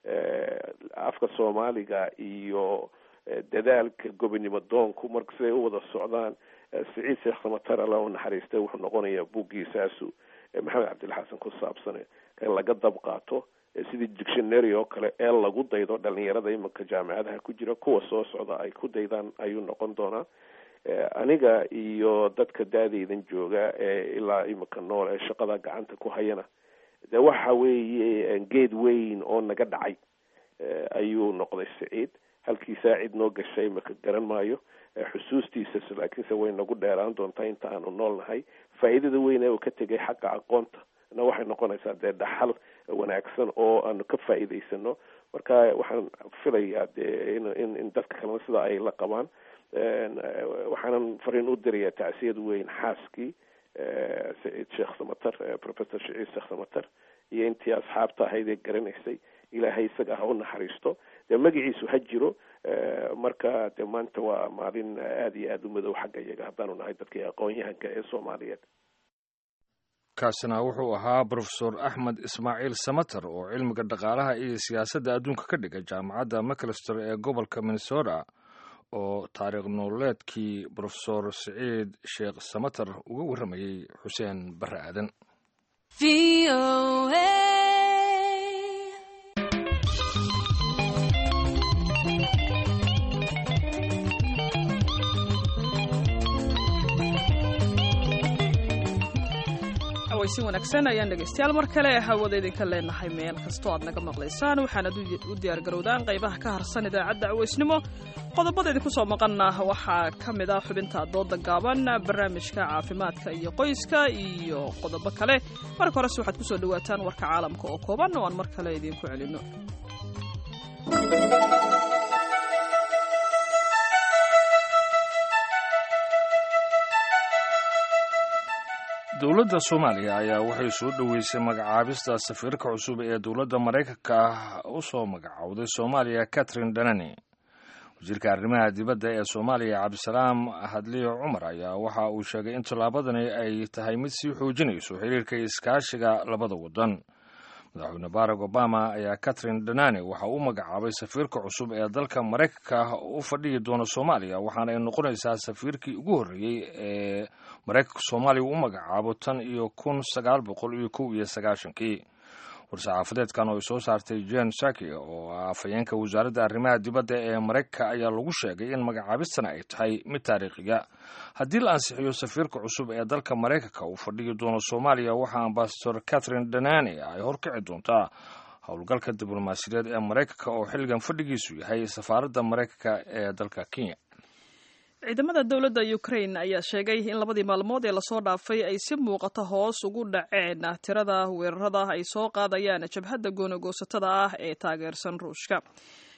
afka soomaaliga iyo dadaalka gobonimo doonku marka siday u wada socdaan. siciid sheekh samatar alla u naxariistay wuxuu noqonayaa buuggiisaasu maxamed cabdilla xasan ku saabsan kan laga dab qaato sidii dictionary oo kale ee lagu daydo dhalinyarada imanka jaamicadaha ku jira, kuwa soo socda ay ku daydaan ayuu noqon doonaa. aniga iyo dadka daadaydan jooga ee ilaa imanka nool ee shaqada gacanta ku hayana de waxa weeye geed weyn oo naga dhacay ayuu noqday siciid. halkii saacid noo gashay maka garan maayo xusuustiisa, laakiinse way nagu dheeraan doontaa inta aanu nool nahay. faa'iidada weyn ee uu ka tegay xagga aqoonta na waxay noqonaysaa dee dhaxal wanaagsan oo aanu ka faa'iidaysano. marka waxaan filayaa dee in in dadka kalena sida ay la qabaan. waxaanan fariin u dirayaa tacsiyad weyn xaaskii siciid sheekh samatar, professor siciid sheekh samatar, iyo intii asxaabta ahayd ee garanaysay. ilaahay isaga ha u naxariisto. dee magaciisu ha jiro. marka dee maanta waa maalin aada iyo aada u madow xagga iyaga haddaanu nahay dadkii aqoon-yahanka ee soomaaliyeed. kaasina wuxuu ahaa profesor axmed ismaaciil samater oo cilmiga dhaqaalaha iyo siyaasadda adduunka ka dhigay jaamacadda macalester ee gobolka minnesota, oo taariikh nololeedkii profesor siciid sheekh samater uga warramayey xuseen barre aadan. si wanaagsan ayaan dhegaystayaal mar kale hawada idinka leenahay meel kastoo aad naga maqlaysaan. waxaanad u diyaargarowdaan qaybaha ka harsan idaacadda cawaysnimo. qodobada idinku soo maqana waxaa ka mid ah xubinta dooda gaaban, barnaamijka caafimaadka iyo qoyska iyo qodobo kale. marka horese waxaad kusoo dhawaataan warka caalamka oo kooban oo aan mar kale idinku celino. dowladda soomaaliya ayaa waxay soo dhoweysay magacaabista safiirka cusub ee dowladda maraykanka ah u soo magacowday soomaaliya catherine danani. wasiirka arrimaha dibadda ee soomaaliya cabdisalaam hadliyo cumar ayaa waxa uu sheegay in tallaabadani ay tahay mid sii xoojinayso xiriirka iskaashiga labada waddan. madaxweyne barack obama ayaa catherine danani waxa uu magacaabay safiirka cusub ee dalka maraykanka u fadhiyi doona soomaaliya, waxaana ay noqonaysaa safiirkii ugu horreeyey ee maraykanka soomaaliya u magacaabo tan iyo kun sagaal boqol iyo kow iyo sagaashankii. war-saxaafadeedkan oo ay soo saartay jen saki oo ah afhayeenka wasaaradda arrimaha dibadda ee maraykanka ayaa lagu sheegay in magacaabistana ay tahay mid taariikhiga. haddii la ansixiyo safiirka cusub ee dalka maraykanka uu fadhiyi doono soomaaliya, waxaa ambasador catherine danani ay horkici doontaa howlgalka diblomaasiyadeed ee maraykanka oo xilligan fadhigiisu yahay safaaradda maraykanka ee dalka kenya. ciidamada dowladda Ukraine ayaa sheegay in labadii maalmood ee lasoo dhaafay ay si muuqata hoos ugu dhaceen tirada weerarada ay soo qaadayaan jabhadda goonagoosatada ah ee taageersan Ruushka.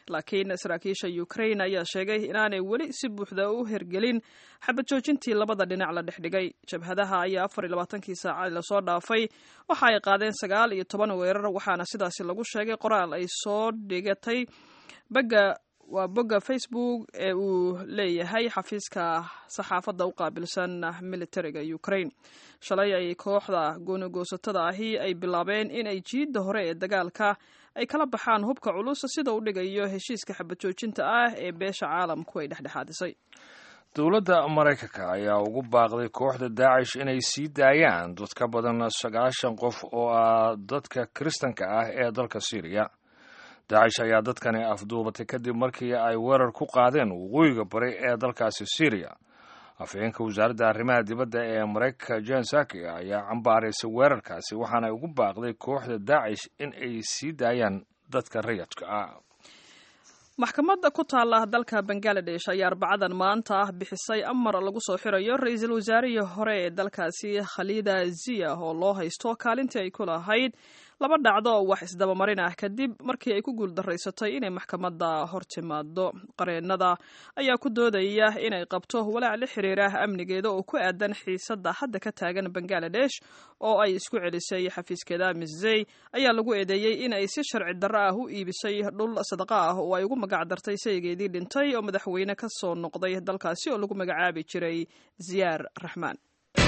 laakiin saraakiisha ukraine ayaa sheegay inaanay weli si buuxda u hergelin xabad joojintii labada dhinac la dhexdhigay. jabhadaha ayaa afar iyo labaatankii saacad lasoo dhaafay waxa ay qaadeen sagaal iyo toban weerar, waxaana sidaasi lagu sheegay qoraal ay soo dhigatay bagga waa bogga Facebook ee uu leeyahay xafiiska saxaafadda u qaabilsan militariga Ukraine. Shalay ay kooxda goonagoosatada ahi ay bilaabeen in ay jiidda hore ee dagaalka ay kala baxaan hubka culus sida uu dhigayo heshiiska xabad joojinta ah ee beesha caalamku ay dhexdhexaadisay. dowladda Mareykanka ayaa ugu baaqday kooxda Daesh inay sii daayaan dad ka badan sagaashan qof oo ah dadka Kiristanka ah ee dalka Syria. Daesh ayaa dadkani afduubatay kadib markii ay weerar ku qaadeen waqooyiga bari ee dalkaasi Syria. Afhayeenka wasaaradda arrimaha dibadda ee Mareykanka Jen Psaki ayaa cambaaraysay weerarkaasi waxaana ugu baaqday kooxda Daesh in ay sii daayaan dadka rayidka ah. maxkamadda ku taala dalka Bangladesh ayaa arbacadan maanta ah bixisay amar lagu soo xirayo ra'iisul wasaarihii hore ee dalkaasi Khalida Zia oo loo haysto kaalintii ay ku lahayd laba dhacdo oo wax isdabamarin ah kadib markii ay ku guuldareysatay inay maxkamadda hortimaado. Qareenada ayaa ku doodaya inay qabto walaac la xiriira amnigeeda oo ku aadan xiisadda hadda ka taagan Bangladesh oo ay isku celisay xafiiskeeda. Mizey ayaa lagu eedeeyay in ay si sharci darro ah u iibisay dhul sadaqa ah oo ay ugu magac dartay saygeedii dhintay oo madaxweyne ka soo noqday dalkaasi oo lagu magacaabi jiray Ziyaar Raxmaan.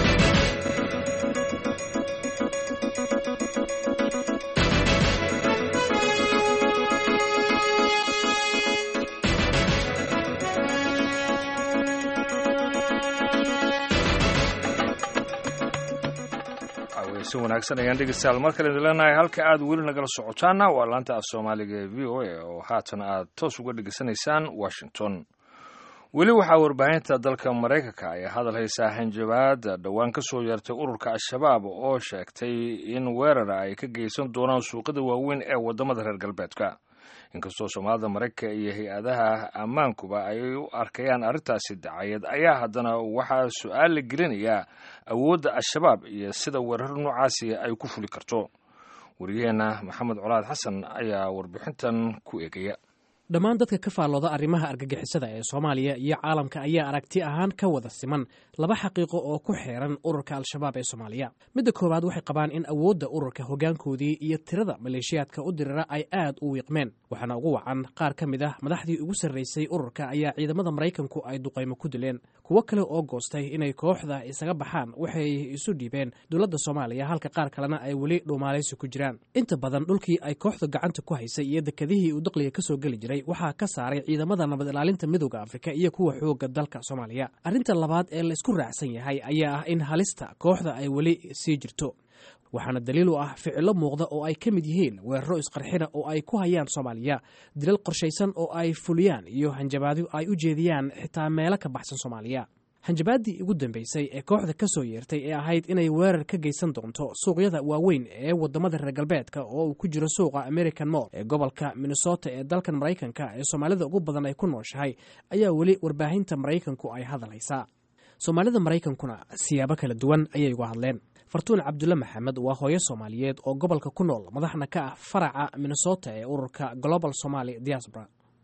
si wanaagsan ayaan dhegeystayaal mar kale idin leenahay halka aad weli nagala socotaana waa laanta af Soomaaliga ee V O A oo haatan aad toos uga dhegeysanaysaan Washington. weli waxaa warbaahinta dalka Mareykanka ay hadal haysaa hanjabaad dhawaan ka soo yeertay ururka Al-Shabaab oo sheegtay in weerar ay ka geysan doonaan suuqyada waaweyn ee wadamada reer galbeedka. inkastoo Soomaalida Mareykanka iyo hay-adaha ammaankuba ay u arkayaan arrintaasi dacayad ayaa haddana waxaa su'aal la gelinayaa awoodda Al-Shabaab iyo sida weerar noocaasi ay ku fuli karto. wariyaheena Maxamed Colaad Xasan ayaa warbixintan ku eegaya. dhammaan dadka ka faallooda arrimaha argagixisada ee Soomaaliya iyo caalamka ayaa aragti ahaan ka wada siman laba xaqiiqo oo ku xeeran ururka Al-Shabaab ee Soomaaliya. midda koowaad waxay qabaan in awoodda ururka hoggaankoodii iyo tirada maleeshiyaadka u dirira ay aad u wiiqmeen, waxaana ugu wacan qaar ka mid ah madaxdii ugu sarreysay ururka ayaa ciidamada Mareykanku ay duqaymo ku dileen. kuwo kale oo goostay inay kooxda isaga baxaan waxay isu dhiibeen dowladda Soomaaliya, halka qaar kalena ay weli dhuumaalaysi ku jiraan. inta badan dhulkii ay kooxda gacanta ku haysay iyo dekadihii uu dakhliga ka soo geli jiray waxaa ka saaray ciidamada nabad ilaalinta midowga Afrika iyo kuwa xoogga dalka Soomaaliya. arrinta labaad ee la isku raacsan yahay ayaa ah in halista kooxda ay weli sii jirto, waxaana daliil u ah ficilo muuqda oo ay ka mid yihiin weeraro isqarxina oo ay ku hayaan Soomaaliya, dilal qorshaysan oo ay fuliyaan iyo hanjabaadyo ay u jeediyaan xitaa meelo ka baxsan Soomaaliya. hanjabaadii ugu dambeysay ee kooxda ka soo yeertay ee ahayd inay weerar ka geysan doonto suuqyada waaweyn ee wadamada reer galbeedka oo uu ku jiro suuqa American Mall ee gobolka Minnesota ee dalkan Mareykanka ee Soomaalida ugu badan ay ku nooshahay ayaa weli warbaahinta Mareykanku ay hadalhaysaa. Soomaalida Mareykankuna siyaabo kala duwan ayay uga hadleen. Fartuun Cabdulla Maxamed waa hooyo Soomaaliyeed oo gobolka ku nool, madaxna ka ah faraca Minnesota ee ururka Global Somali Diaspora.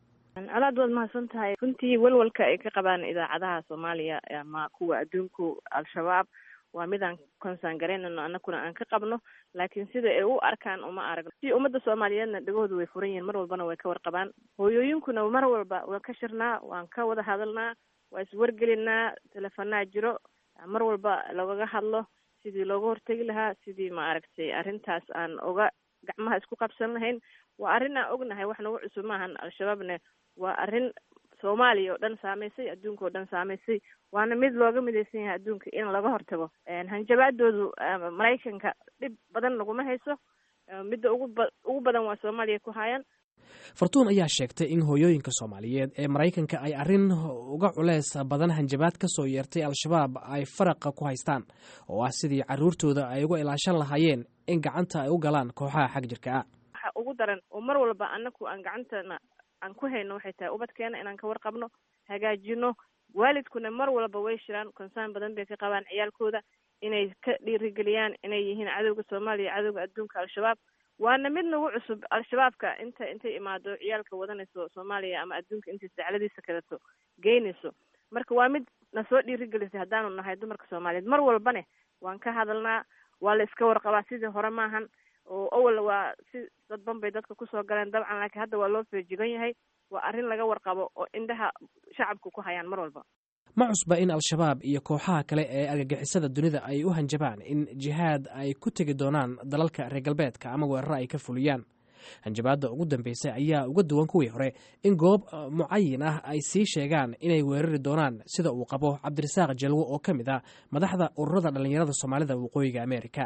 alaad waad mahadsan tahay. runtii walwalka ay ka qabaan idaacadaha Soomaaliya ama kuwa adduunku Al-Shabaab waa midaan concern gareynano annaguna aan ka qabno, laakiin sida ay u arkaan uma aragno. si ummadda Soomaaliyeedna dhagahoodu way furan yihiin, mar walbana way ka warqabaan. hooyooyinkuna mar walba waan ka shirnaa, waan ka wada hadalnaa, waa iswargelinaa, telefonaa jiro, mar walba loogaga hadlo sidii looga hortegi lahaa, sidii ma aragtay arrintaas aan oga gacmaha isku qabsan lahayn. waa arrin aan ognahay, wax nagu cusub maahan. Al-Shabaabna waa arrin Soomaaliya oo dhan saamaysay, adduunka oo dhan saamaysay, waana mid looga midaysan yahay adduunka in laga hortago. hanjabaadoodu Mareykanka dhib badan laguma hayso, midda ugu ba ugu badan waa Soomaaliya ku hayaan. Fartuun ayaa sheegtay in hooyooyinka Soomaaliyeed ee Mareykanka ay arrin uga culeys badan hanjabaad ka soo yeertay Al-Shabaab ay faraqa ku haystaan, oo ah sidii carruurtooda ay uga ilaashan lahaayeen in gacanta ay u galaan kooxaha xag jirka ah. waxa ugu daran oo mar walba annagu aan gacantana aan ku hayno waxay tahay ubadkeena inaan ka warqabno, hagaajino. waalidkuna mar walba way shiraan, concern badan bay ka qabaan ciyaalkooda, inay ka dhiirigeliyaan inay yihiin cadowga Soomaaliya, cadowga adduunka Al-Shabaab. waana mid nagu cusub al-shabaabka inta intay imaado ciyaalka wadanayso soomaaliya ama adduunka intay dacladiisa kaleto geynayso marka waa mid na soo dhiirigelisay haddaanu nahay dumarka soomaaliyeed mar walbane waan ka hadalnaa waa la iska warqabaa sidii hore maahan oo awal waa si dadban bay dadka kusoo galeen dabcan laakiin hadda waa loo feejigan yahay waa arrin laga warqabo oo indhaha shacabka ku hayaan mar walba ma cusba in al-shabaab iyo kooxaha kale ee argagixisada dunida ay u hanjabaan in jihaad ay ku tegi doonaan dalalka reer galbeedka ama weeraro ay ka fuliyaan hanjabaadda ugu dambeysay ayaa uga duwan kuwii hore in goob mucayin ah ay sii sheegaan inay weerari doonaan sida uu qabo cabdirasaaq jalwo oo ka mid ah madaxda ururada dhallinyarada soomaalida waqooyiga america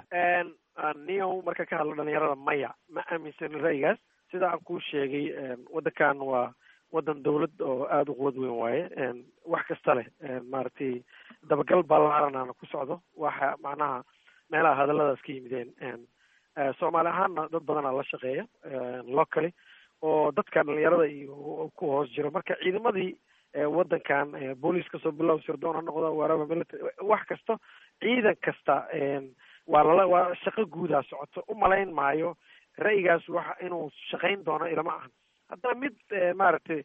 niyow marka ka hadlo dhalinyarada maya ma aaminsanin ra'yigaas sida aan kuu sheegay waddankan waa waddan dawlad oo aada u quwad weyn waaye wax kasta leh maaragtay dabagal ballaaranaana ku socdo waxa macnaha meelaha hadalladaas ka yimideen soomaali ahaanna dad badanaa la shaqeeya locally oo dadka dhalinyarada iyo ku hoos jiro marka ciidamadii waddankan booliis kasoo bilow sirdoon ha noqdo waraba military wax kasta ciidan kasta waa lala waa shaqo guudaa socoto u malayn maayo ra'yigaas waxa inuu shaqayn doono ilama ahan haddana mid maaragtay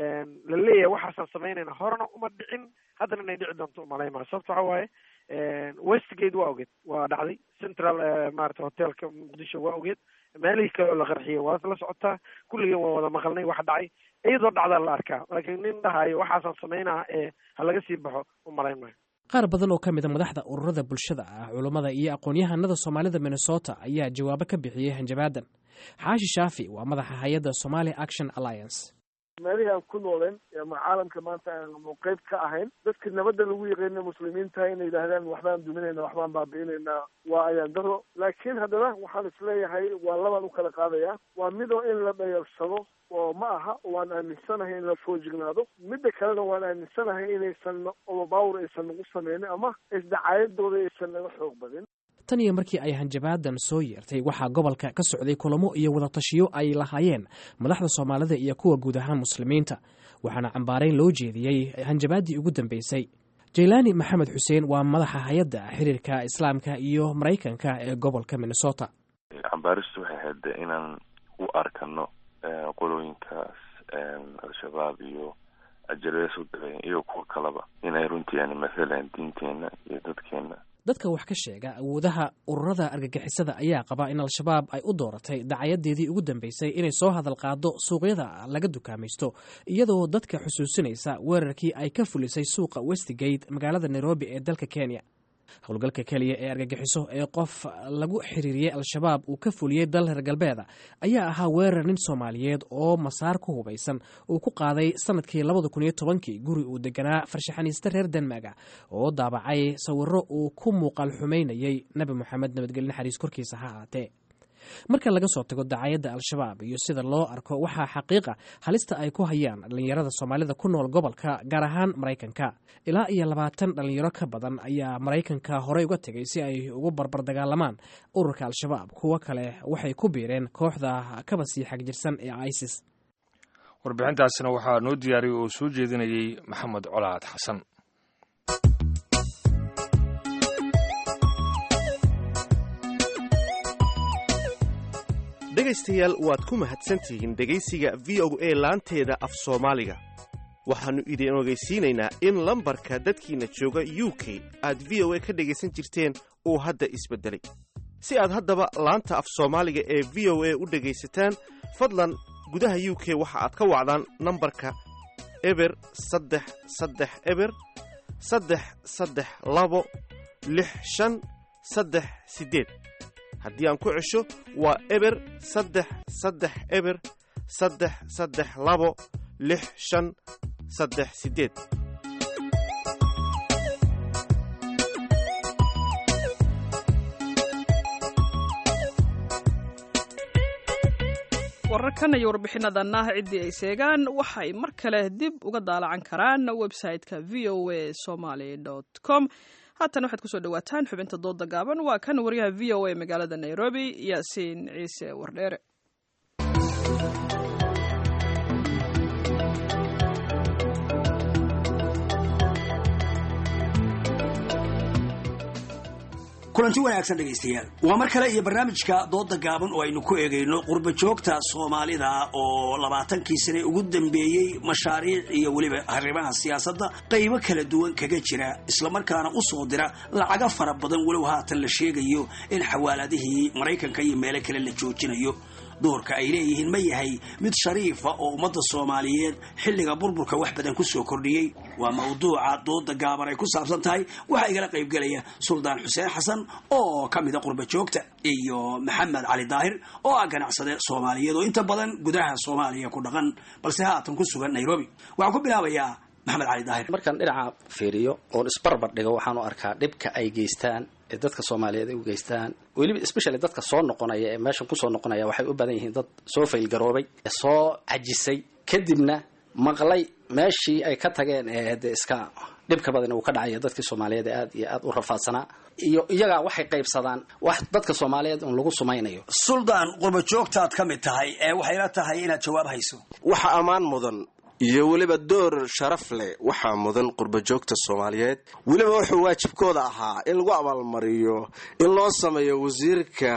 la leeyahay waxaasaan samaynayna horena uma dhicin haddana inay dhici doonto umalayn maayo sababta waxa waaye westgate waa ogeed waa dhacday central maarata hotelka muqdisho waa ogeed meelihii kale oo la qarxiyay waa la socotaa kulligeen waa wada maqalnay wax dhacay iyadoo dhacdaa la arkaa laakiin nin dhahayo waxaasaan samaynaa ee ha laga sii baxo umalayn maayo qaar badan oo ka mid a madaxda ururada bulshada ah culummada iyo aqoon-yahanada soomaalida minnesota ayaa jawaabo ka bixiyey hanjabaadan xaashi shaafi waa madaxa hay-adda somali action alliance meelihii aan ku nooleen ama caalamka maanta aanu qeyb ka ahayn dadka nabadda lagu yaqaana muslimiinta inay yidhaahdaan waxbaan duminayna waxbaan baabi'inaynaa waa ayaan daro laakiin haddana waxaan isleeyahay waa labaan u kala qaadayaa waa midoo in la dhayarsado oo ma aha waan aaminsanahay in la foojignaado midda kalena waan aaminsanahay inaysan overpower aysan nagu sameynin ama isdacaayadooda aysan naga xoog badin tan iyo markii ay hanjabaadan soo yeertay waxaa gobolka ka socday kulamo iyo wadatashiyo ay lahaayeen madaxda soomaalida iyo kuwa guud ahaan muslimiinta waxaana cambaarayn loo jeediyey hanjabaaddii ugu dambeysay jaylaani maxamed xuseen waa madaxa hay-adda xiriirka islaamka iyo maraykanka ee gobolka minnesota cambaaristu waxay ahayd inaan u arkano qolooyinkaas al-shabaab iyo ajaladaas u dabeyn iyo kuwa kaleba inay runtii yani mathalan diinteena iyo dadkeena dadka wax ka sheega awoodaha ururada argagixisada ayaa qaba in al-shabaab ay u dooratay dacayadeedii ugu dambeysay inay soo hadal qaado suuqyada laga dukaamaysto iyadoo dadka xusuusinaysa weerarkii ay ka fulisay suuqa westgate magaalada nairobi ee dalka kenya howlgalka keliya ee argagixiso ee qof lagu xiriiriyey al-shabaab uu ka fuliyey dal reer galbeeda ayaa ahaa weerar nin soomaaliyeed oo masaar ku hubaysan uu ku qaaday sanadkii labada kun iyo tobankii guri uu deganaa farshaxaniiste reer denmaga oo daabacay sawiro uu ku muuqaal xumaynayey nebi moxamed nabadgelye naxariis korkiisa ha ahaatee marka laga soo tago dacayadda al-shabaab iyo sida loo arko waxaa xaqiiqa halista ay ku hayaan dhallinyarada soomaalida ku nool gobolka gaar ahaan maraykanka ilaa iyo labaatan dhallinyaro ka badan ayaa maraykanka horey uga tegay si ay ugu barbar dagaalamaan ururka al-shabaab kuwo kale waxay ku biireen kooxda kaba sii xagjirsan ee isis warbixintaasina waxaa noo diyaariyey oo soo jeedinayey maxamed colaad xasan dhegaystayaal waad ku mahadsantihiin dhegaysiga v o a laanteeda af soomaaliga waxaannu idin ogeysiinaynaa in lambarka dadkiinna jooga u k aad v o a ka dhegaysan jirteen uu hadda isbeddelay si aad haddaba laanta af soomaaliga ee v o a u dhegaysataan fadlan gudaha u k waxa aad ka wacdaan nambarka eber saddex saddex eber saddex saddex labo lix shan saddex siddeed haddii aan ku cesho waa eber saddex saddex eber saddex saddex labo lix shan saddex siddeed wararkan iyo warbixinadana ciddii ay seegaan waxay mar kale dib uga daalacan karaan website-ka v o a somaly dot com haatan waxaad kusoo dhawaataan xubinta dooda gaaban waa kan waryaha v o a magaalada nairobi yaasiin ciise wardheere kulanti wanaagsan dhegaystayaal waa mar kale iyo barnaamijka dooda gaaban oo aynu ku eegayno qurba joogta Soomaalida oo labaatankii sane ugu dambeeyay mashaariic iyo waliba arrimaha siyaasadda qaybo kala duwan kaga jira isla markaana u soo dira lacaga fara badan walow haatan la sheegayo in xawaaladihii Mareykanka iyo meelo kale la joojinayo doorka ay leeyihiin ma yahay mid shariifa oo ummadda Soomaaliyeed xilliga burburka wax badan ku soo kordhiyay waa mawduuca dooda gaaban ay ku saabsan tahay waxa igala qayb galaya Suldaan Xuseen Xasan oo kamid ah qurba joogta iyo Maxamed Cali Daahir oo ah ganacsade Soomaaliyeed oo inta badan gudaha Soomaaliya ku dhaqan balse haatan ku sugan Nairobi waxaan ku bilaabayaa Maxamed Cali Daahir markaan dhinaca fiiriyo oo isbarbar dhigo waxaan u arkaa dhibka ay geystaan ee dadka Soomaaliyeed ay u geystaan waliba especially dadka soo noqonaya ee meeshan ku soo noqonaya waxay u badan yihiin dad soo fail garoobay soo cajisay kadibna maqlay meeshii ay ka tageen ee iska dhibka badan uu ka dhacay dadka Soomaaliyeed aad iyo aad u rafaadsana iyo iyaga waxay qaybsadaan wax dadka Soomaaliyeed oo lagu sumaynayo Suldaan qurba joogtaad kamid tahay ee waxay la tahay inaad jawaab hayso waxa amaan mudan iyo waliba door sharaf leh waxa mudan qurba joogta Soomaaliyeed waliba wuxuu waajibkooda ahaa in lagu abaalmariyo in loo sameeyo wasiirka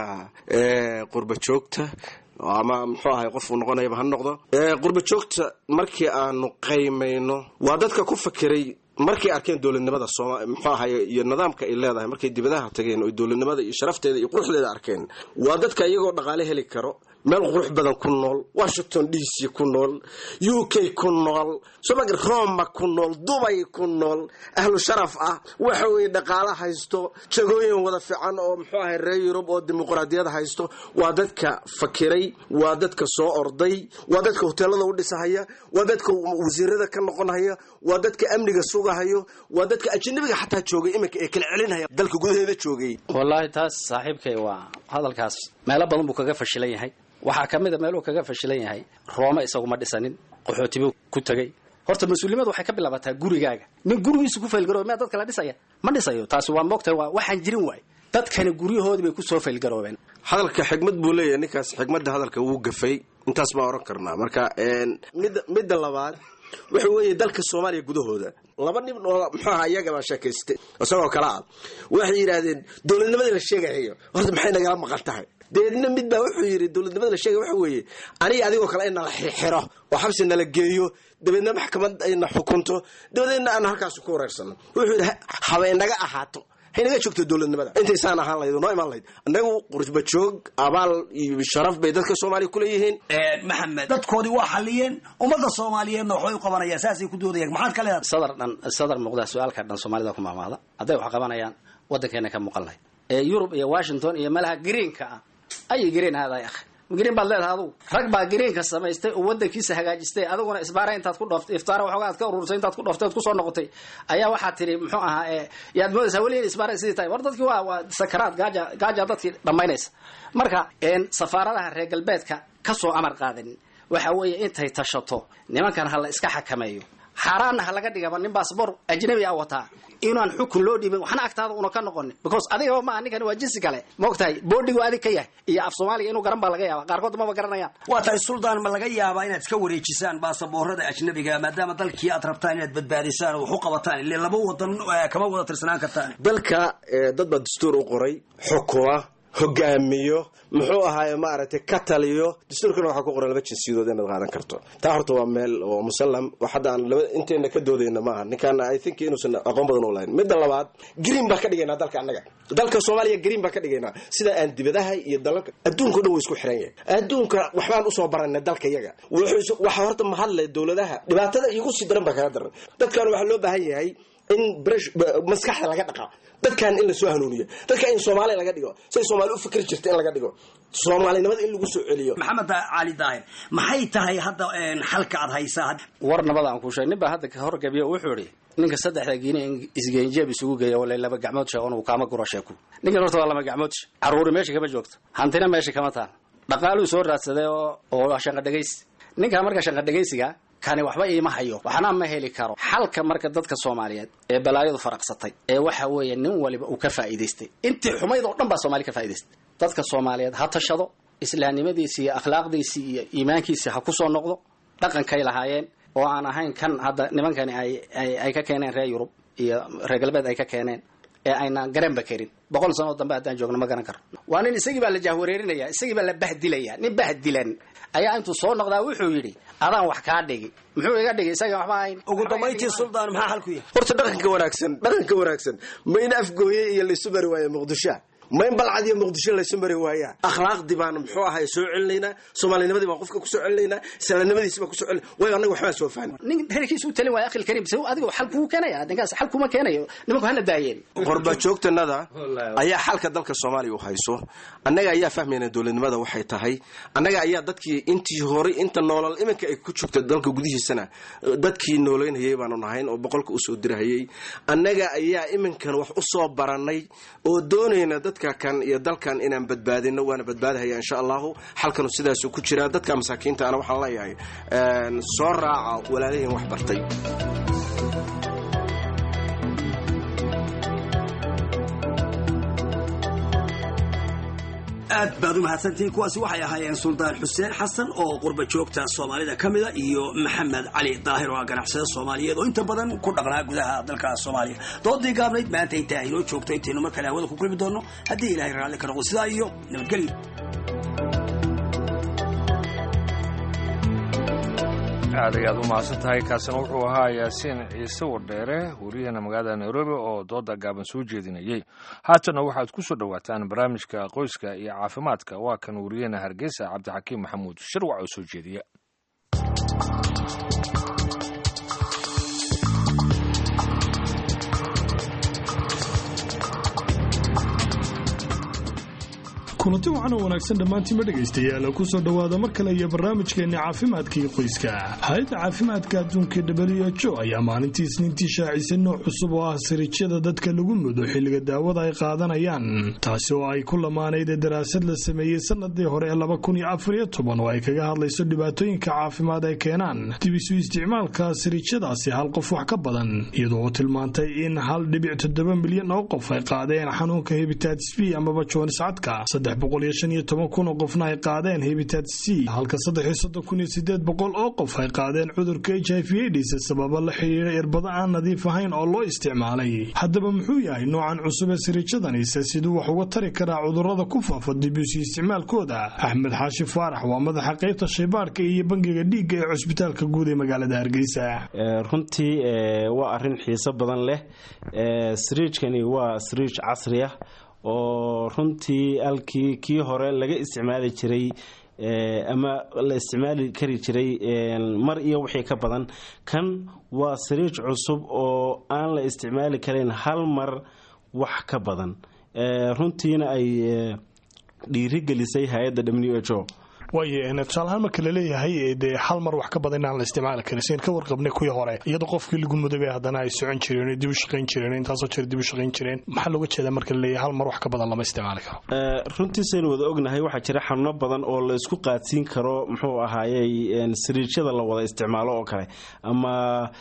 ee qurba joogta ama muxuu ahay qof uu noqonayo ha noqdo ee qurba joogta markii aanu qiimeeyno waa dadka ku fakiray markii arkeen dawladnimada Soomaaliya muxuu ahay iyo nidaamka ay leedahay markay dibadaha tageen oo dawladnimada iyo sharafteeda iyo quruxdeeda arkeen waa dadka iyagoo dhaqaale heli karo meel qurux badan ku nool Washington D C ku nool U K ku nool Soomaaliya Rome ku nool Dubai ku nool ahlu sharaf ah waxa way dhaqaale haysto jagooyin wada fiican oo muxuu ahay reer Yurub oo dimuqraadiyad haysto waa dadka fakiray waa dadka soo orday waa dadka hoteelada u dhisahaya waa dadka wasiirada ka noqonaya waa dadka amniga sugahayo waa dadka ajnabiga xataa joogay imika ee kala celinaya dalka gudaheeda joogay wallahi taas saaxiibkay waa hadalkaas meel badan buu kaga fashilan yahay waxa kamid ah meel uu kaga fashilan yahay Rome isagu ma dhisanin qaxootibu ku tagay horta mas'uuliyadu waxay ka bilaabataa gurigaaga nin gurigiisa ku fail garoob ma dadka la dhisaya ma dhisayo taasi waa moogtay waa waxaan jirin waay dadkana guryahoodii bay ku soo fail garoobeen hadalka xigmad buu leeyahay ninkaas xigmadda hadalka uu gafay intaas ma oran karnaa marka een mid mid labaad waxa weeye dalka Soomaaliya gudahooda laba nin oo muxuu ahaa iyaga ba sheekaystay asagoo kala ah waxay yiraahdeen dawladnimada la sheegayo horta maxay naga maqan tahay deedna mid baa wuxuu yiri dawladnimada la sheegay waxa weeye aniga adigoo kale in la xiro oo xabsi nala geeyo dabeedna maxkamad ay na xukunto dabeedna aan halkaas ku wareersano wuxuu yiri haween naga ahaato haynaga joogto dawladnimada intay saan ahaan lahayd noo iman lahayd anagu qurba joog abaal iyo sharaf bay dadka Soomaaliya ku leeyihiin ee Maxamed dadkoodii waa xaliyeen ummadda Soomaaliyeedna waxay u qabanayaan saasay ku doodayaan maxaad kale sadar dhan sadar muqda su'aalka dhan Soomaalida ku maamaada haday wax qabanayaan wadankeena ka muuqanay ee Europe iyo Washington iyo meelaha greenka ah ay green hada ya akhi green baa leedahay adu rag baa greenka samaystay oo wadankiisa hagaajistay adaguna isbaara intaad ku dhooftay iftaara waxa aad ka urursay intaad ku dhooftay ku soo noqotay ayaa waxa tiri muxuu ahaa ee yaad moodaysaa wali isbaara sidii tahay war dadkii waa waa sakaraad gaaja gaaja dadkii dhamaynaysa marka een safaaradaha reer galbeedka ka soo amar qaadan waxa weeye intay tashato nimankan hal iska xakameeyo xaraana laga dhigaba nin passport ajnabi ah wata inaan xukun loo dhibin waxna agtaada una ka noqon because adiga ma aniga waa jinsi kale moogtahay boodigu adiga ka yahay iyo af Soomaaliga inuu garan baa laga yaabaa qaarkood ma garanayaan waa tahay Suldaan ma laga yaabaa inaad iska wareejisaan baasaboorada ajnabiga maadaama dalkii aad rabtaan inaad badbaadisaan oo wax qabataan ilaa laba wadan kama wada tirsanaan kartaan dalka dad baa dastuur u qoray xukuma hogaamiyo muxuu ahaay ma aragtay ka taliyo dastuurkana waxa ku qoran laba jinsiyadood inaad qaadan karto taa horta waa meel oo musallam waxa aan laba inteena ka doodayna maaha ninkan I think inuu san aqoon badan u lahayn mid labaad green ba ka dhigayna dalka annaga dalka Soomaaliya green ba ka dhigayna sida aan dibadaha iyo dalka adduunka dhow isku xiran yahay adduunka waxbaan u soo baranay dalka iyaga waxa horta ma hadlay dawladaha dhibaatada iyagu si daran ba kaga daran dadkan waxa loo baahan yahay in maskaxda laga dhaqaa dadkan in la soo hanuuniyo dadka in Soomaaliya laga dhigo say Soomaali u fikir jirtay in laga dhigo Soomaalinimada in lagu soo celiyo Maxamed Cali Daahir maxay tahay hadda xalka aad haysaa war nabada aan ku sheegnay ba hadda ka hor gabiyo wuxuu yiri ninka saddexda giinay isgeenjeeb isugu geeyo wala laba gacmood sheegan uu kaama guro sheeku ninka horta waa laba gacmood caruuri meesha kama joogto hantina meesha kama taan dhaqaalu soo raadsaday oo oo shaqo dhageys ninka marka shaqo dhageysiga kani waxba iima hayo waxna ma heli karo xalka marka dadka Soomaaliyeed ee balaayadu faraqsatay ee waxa weeye nin waliba uu ka faa'iideystay intii xumayd oo dhan ba Soomaali ka faa'iideystay dadka Soomaaliyeed ha tashado islaamnimadiisa iyo akhlaaqdiisa iyo iimaankiisa ha ku soo noqdo dhaqankay lahaayeen oo aan ahayn kan hadda nimankani ay ay ka keeneen reer Yurub iyo reer galbeed ay ka keeneen ee aynaan garanba karin boqol sano dambe haddaan joogno ma garan karno waa nin isagii baa la jahwareerinaya isagii baa la bahdilaya nin bahdilan ayaa intuu soo noqdaa wuxuu yidhi adaan wax kaa dhigi muxuu iga dhigay isaga waxba ahayn ugu dambayntii suldaan maxaa xalku yahay horta dhaqanka wanaagsan dhaqanka wanaagsan ma in afgooye iyo laysu bari waayo muqdisho ma in balcad iyo muqdisho laysu mari waayaan akhlaaqdii baan muxuu ahay soo celinaynaa soomaalinimadii baan qofka ku soo celinaynaa islaamnimadiisa baan ku soo celin way anaga waxba soo fahmin nin herkiisu u talin waay akhil karim soo adiga xal ku keenaya ninkaas xal kuma keenayo nimanku hana daayeen qurba joogtanada ayaa xalka dalka Soomaaliya u hayso annaga ayaa fahmayna dawladnimada waxay tahay annaga ayaa dadkii intii hore inta noolal iminka ay ku joogta dalka gudihiisana dadkii nooleynayay baan nahayn oo boqolka u soo dirahayay annaga ayaa iminkan wax u soo baranay oo doonayna dadka kan iyo dalkan inaan badbaadino waana badbaadaya insha Allah halkan sidaas ku jira dadka masaakiinta ana waxaan leeyahay een soo raaca walaalihiin wax bartay aad baad u mahadsantihiin kuwaasi waxay ahaayeen suldaan xuseen xasan oo qurba joogta Soomaalida kamida iyo Maxamed Cali Daahir oo ganacsade Soomaaliyeed oo inta badan ku dhaqnaa gudaha dalka Soomaaliya doodii gaabnayd maanta inta ay noo joogtay intaanu markale hawada ku kulmi doono haddii Ilaahay raalli ka noqdo sidaa iyo nabadgelyo aad ayaad u mahadsantahay kaasina wuxuu ahaa yaasiin ciise wadheere wariyahana magaalada nairobi oo dooda gaaban soo jeedinayay haatana waxaad ku soo dhawaataan barnaamijka qoyska iyo caafimaadka waa kan wariyahana hargeysa cabdixakiim maxamuud shirwac oo soo jeediya kulanti waxaan oo wanaagsan dhammaantiinba dhegaystayaal ku soo dhowaada mar kale iyo barnaamijkeenna caafimaadka iyo qoyska hay-adda caafimaadka adduunka W H O ayaa maalintii isniintii shaacisay nooc cusub oo ah sariijyada dadka lagu mudo xilliga daawada ay qaadanayaan taasi oo ay ku lamaanayd daraasad la sameeyey sanadii hore ee laba kun iyo afar iyo toban oo ay kaga hadlayso dhibaatooyinka caafimaad ay keenaan dib isu isticmaalka sariijyadaasi hal qof wax ka badan iyadoo tilmaantay in hal dhibic toddoba milyan oo qof ay qaadeen xanuunka hepatitis B amaba Jones cadka boqol iyo shan iyo toban kun oo qofna ay qaadeen hepatitis C halka saddex iyo soddon kun iyo siddeed boqol oo qof ay qaadeen cudurka H I V AIDS sababa la xiriira irbada aan nadiif ahayn oo loo isticmaalay haddaba muxuu yahay noocan cusub ee sariijadani siduu wax uga tari karaa cudurrada ku faafa dib u isticmaalkooda Axmed Xaashi Faarax waa madaxa qaybta shaybaarka iyo bangiga dhiigga ee cusbitaalka guud ee magaalada Hargeysa runtii waa arrin xiiso badan leh sariijkani waa sariij casri ah oo runtii alkii kii hore laga isticmaali jiray ama la isticmaali kari jiray mar iyo wixii ka badan kan waa sariij cusub oo aan la isticmaali karin hal mar wax ka badan runtiina ay dhiirigelisay hay-adda W H O waaye tusaalahaan marka la leeyahay dee hal mar wax ka badan inaan la isticmaali karin siin ka warqabnay kuwii hore iyadoo qofkii lagu mudabay haddana ay socon jireen dib u shaqayn jireen intaasoo jeer dib u shaqayn jireen maxaa looga jeedaa marka la leeyahay hal mar wax ka badan lama isticmaali karo runtii saynu wada ognahay waxaa jira xanuuno badan oo la isku qaadsiin karo muxuu ahaayey sariijyada la wada isticmaalo oo kale ama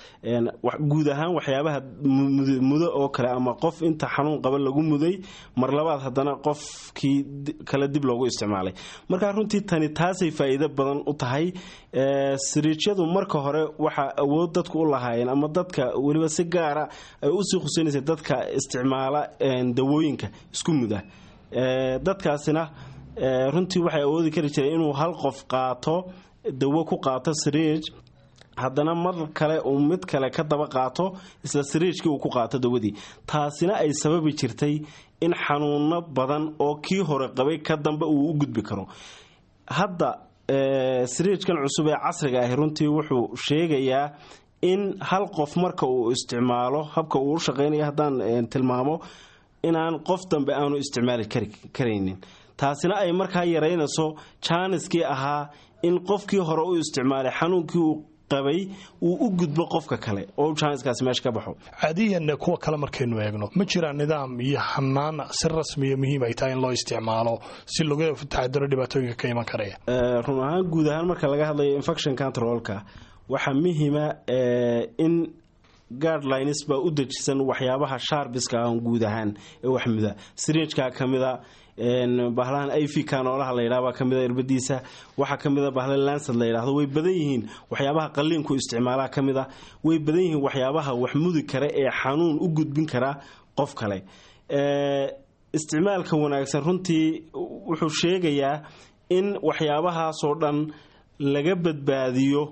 guud ahaan waxyaabaha mudo oo kale ama qof inta xanuun qaba lagu muday mar labaad haddana qofkii kale dib loogu isticmaalay marka runtii tani taasay faa'iido badan u tahay sariijyadu marka hore waxaa awood dadku u lahaayeen ama dadka weliba si gaara ay usii khuseynaysa dadka isticmaala dawooyinka isku muda dadkaasina runtii waxay awoodi kari jireen inuu hal qof qaato dawo ku qaato sariij haddana mar kale uu mid kale ka daba qaato isla sariijkii uu ku qaato dawadii taasina ay sababi jirtay in xanuuno badan oo kii hore qabay ka dambe uu u gudbi karo hadda sariijkan cusub ee casriga ahi runtii wuxuu sheegayaa in hal qof marka uu isticmaalo habka uu u shaqaynayo haddaan tilmaamo inaan qof dambe aanu isticmaali karaynin taasina ay markaa yaraynayso jaaniskii ahaa in qofkii hore u isticmaalay xanuunkii uu qabay uu u gudbo qofka kale oo jaaniskaasi meesha ka baxo caadiyan kuwa kale markaynu eegno ma jiraan nidaam iyo hanaan si rasmiya muhiim ay tahay in loo isticmaalo si looga taxadaro dhibaatooyinka ka iman karaya run ahaan guud ahaan marka laga hadlayo infection controlka waxaa muhiima in guidelines baa u dejisan waxyaabaha sharbiska ah guud ahaan ee wax muda sariijka kamida bahlahan I V kanoolaha la yiraahdo kamida irbadiisa waxa kamida bahlan lancet la yiraahdo way badan yihiin waxyaabaha qaliinku isticmaala kamida way badan yihiin waxyaabaha wax mudi kara ee xanuun u gudbin kara qof kale isticmaalka wanaagsan runtii wuxuu sheegayaa in waxyaabahaasoo dhan laga badbaadiyo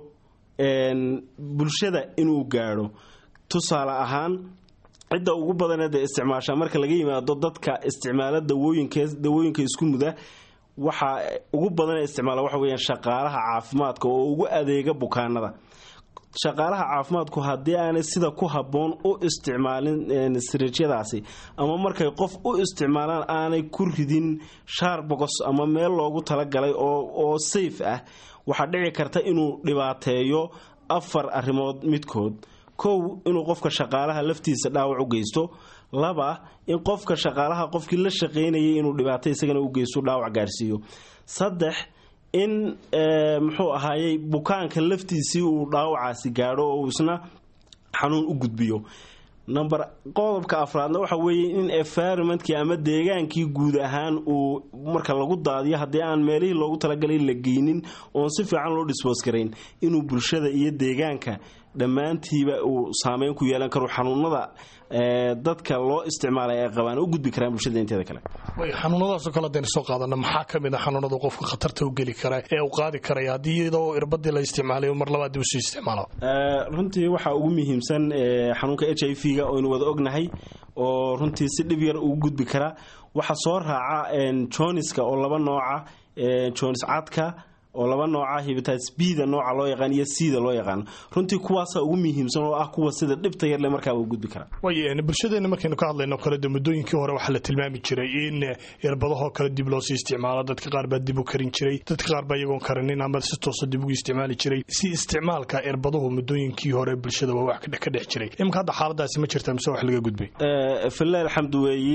bulshada inuu gaadho tusaale ahaan cidda ugu badanee dee isticmaasha marka laga yimaado dadka isticmaala dawooyinka dawooyinka isku muda waxa ugu badanee isticmaala waxa weeyaan shaqaalaha caafimaadka oo ugu adeega bukaanada shaqaalaha caafimaadku haddii aanay sida ku habboon u isticmaalin siriijyadaasi ama markay qof u isticmaalaan aanay ku ridin shaar bogos ama meel loogu talagalay oo oo safe ah waxaa dhici karta inuu dhibaateeyo afar arrimood midkood kow inuu qofka shaqaalaha laftiisa dhaawac u geysto laba in qofka shaqaalaha qofkii la shaqaynayay inuu dhibaato isagana u geysto dhaawac gaarsiiyo saddex in muxuu ahaayey bukaanka laftiisii uu dhaawacaasi gaadho oo isna xanuun u gudbiyo number qodobka afraadna waxa weeye in environmentkii ama deegaankii guud ahaan uu marka lagu daadiyo haddii aan meelihii loogu talagalay la geynin oon si fiican loo disboos garayn inuu bulshada iyo deegaanka dhammaantiiba uu saameyn ku yeelan karo xanuunada dadka loo isticmaalay ay qabaan u gudbi karaan bulshada inteeda kale way xanuunadaasoo kale hadaynu soo qaadana maxaa ka mid a xanuunada qofka khatarta u geli kara ee uu qaadi karaya haddii iyadoo irbadii la isticmaalayo mar labaad dib usii isticmaalo runtii waxaa ugu muhiimsan xanuunka h i v ga oynu wada ognahay oo runtii si dhib yar ugu gudbi kara waxaa soo raaca joniska oo laba nooca jonis cadka oo laba nooca hepatitis B-da nooca loo yaqaan iyo C-da loo yaqaan runtii kuwaasa ugu muhiimsan oo ah kuwa sida dhibta yar le markaa uu gudbi kara way bulshadeena markaynu ka hadlayno kale de muddooyinkii hore waxaa la tilmaami jiray in irbadahoo kale dib loo sii isticmaalo dadka qaar baa dib u karin jiray dadka qaar baa iyagoon karinin ama si toosa dib ugu isticmaali jiray si isticmaalka irbaduhu muddooyinkii hore bulshada waa wax ka dhex jiray imika hadda xaaladaasi ma jirta mise wax laga gudbay fillahi alxamdu weeyi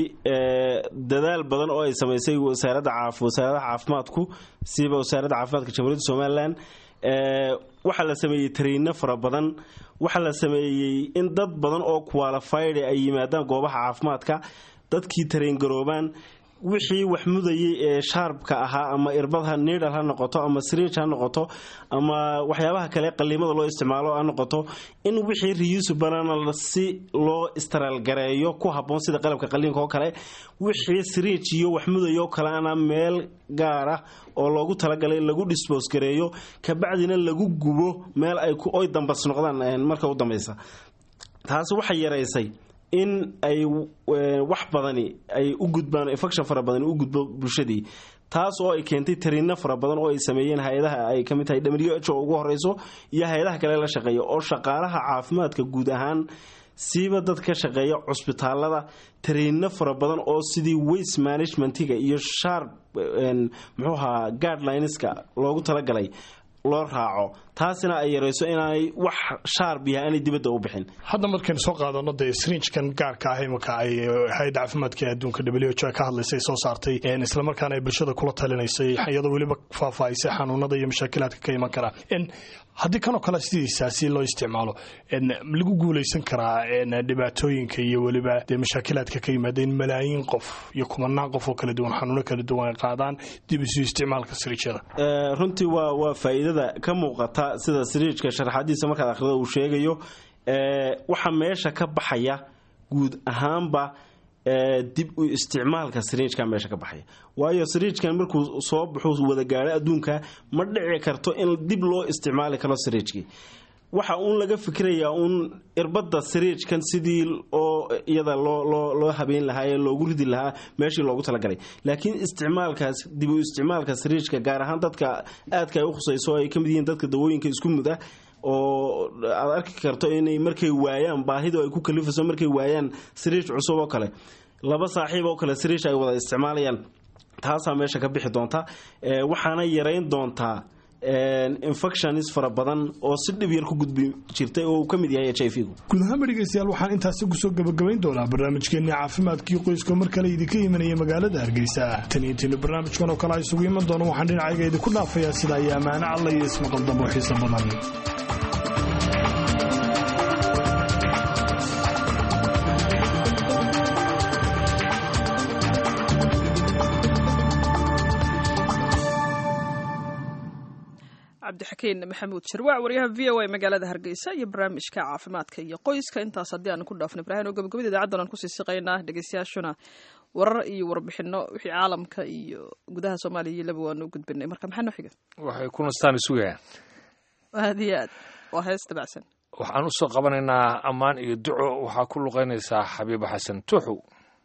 dadaal badan oo ay samaysay wasaaradda wasaaradda caafimaadku siba wasaaradda caafimaadka jamhuuriyadda somalilan waxaa la sameeyey tariino fara badan waxaa la sameeyey in dad badan oo qualified ay yimaadaan goobaha caafimaadka dadkii tarayn garoobaan wixii wax mudayay ee shaarbka ahaa ama irbadha needhal ha noqoto ama siriij ha noqoto ama waxyaabaha kale qaliimada loo isticmaalo ha noqoto in wixii riyuusu banana si loo istaraalgareeyo ku habboon sida qalabka qaliinka oo kale wixii siriij iyo wax mudayo kaleana meel gaara oo loogu talagalay lagu disboos gareeyo kabacdina lagu gubo meel ay oy dambas noqdaan marka u dambaysa taasi waxay yaraysay in ay wax badani ay u gudbaan infection fara badan u gudbo bulshadii taas oo ay keentay tariino fara badan oo ay sameeyeen hay-adaha ay ka mid tahay W H O ugu horeyso iyo hay-adaha kale la shaqeeya oo shaqaalaha caafimaadka guud ahaan siiba dad ka shaqeeya cusbitaalada tariino fara badan oo sidii waste managementiga iyo sharp muxuu ahaa guidelineska loogu talagalay loo raaco taasina ay yarayso inaanay wax shaarb yahay aanay dibadda u bixin hadda markaynu soo qaadano dee srinjkan gaarka ah imika ay hay-adda caafimaadka adduunka W H O ka hadlaysay soo saartay islamarkaana ay bulshada kula talinaysay iyadoo weliba faahfaahisay xanuunada iyo mashaakilaadka ka iman kara haddii kanoo kale sidiisaasi loo isticmaalo lagu guulaysan karaa dhibaatooyinka iyo weliba dee mashaakilaadka ka yimaada in malaayiin qof iyo kumanaan qof oo kala duwan xanuuno kala duwan ay qaadaan dib isu isticmaalka siriijyada runtii waa waa faa'iidada ka muuqata sida siriijka sharaxadiisa markaad akhrido uu sheegayo waxa meesha ka baxaya guud ahaanba dib u isticmaalka siriijka meesha ka baxaya waayo siriijkan markuu soo baxo wada gaaro adduunka ma dhici karto in dib loo isticmaali karo siriijkii waxa uun laga fikirayaa uun irbadda siriijkan sidii oo iyada loo loo loo habeyn lahaa ee loogu ridi lahaa meeshii loogu talagalay laakiin isticmaalkaas dib u isticmaalka siriijka gaar ahaan dadka aadka ay u khusayso ay ka mid yihiin dadka dawooyinka isku muda oo aad arki karto inay markay waayaan baahidu ay ku kalifayso markay waayaan siriij cusub oo kale laba saaxiib oo kale siriij ay wada isticmaalayaan taasaa meesha ka bixi doonta waxaana yarayn doontaa infections fara badan oo si dhib yar ku gudbi jirtay oo uu ka mid yahay H I V gu guud ahaan dhegeystayaal waxaan intaasi ku soo gabagabayn doonaa barnaamijkeena caafimaadkii qoyska mar kale idinka imanaya magaalada Hargeysa tan iyo tan barnaamijkan oo kale ay isugu iman doona waxaan dhinacayga idinku dhaafayaa sida ay amaana alla iyo ismaqal dambo xiiso badan cabdixakiin maxamuud sharwaac wariyaha v o a magaalada hargeysa iyo barnaamijka caafimaadka iyo qoyska intaas haddii aan ku dhaafno ibrahin oo gabagabada idaacaddan aan kusii siqaynaa dhegeystayaashuna warar iyo warbixino wixii caalamka iyo gudaha soomaaliya iyo laba waanu gudbinay marka maxaa noo xiga waxay ku nastaan isugayaan aad iyo aad waa hees dabacsan waxaan usoo qabanaynaa ammaan iyo duco waxaa ku luqaynaysaa xabiibo xasan tuuxow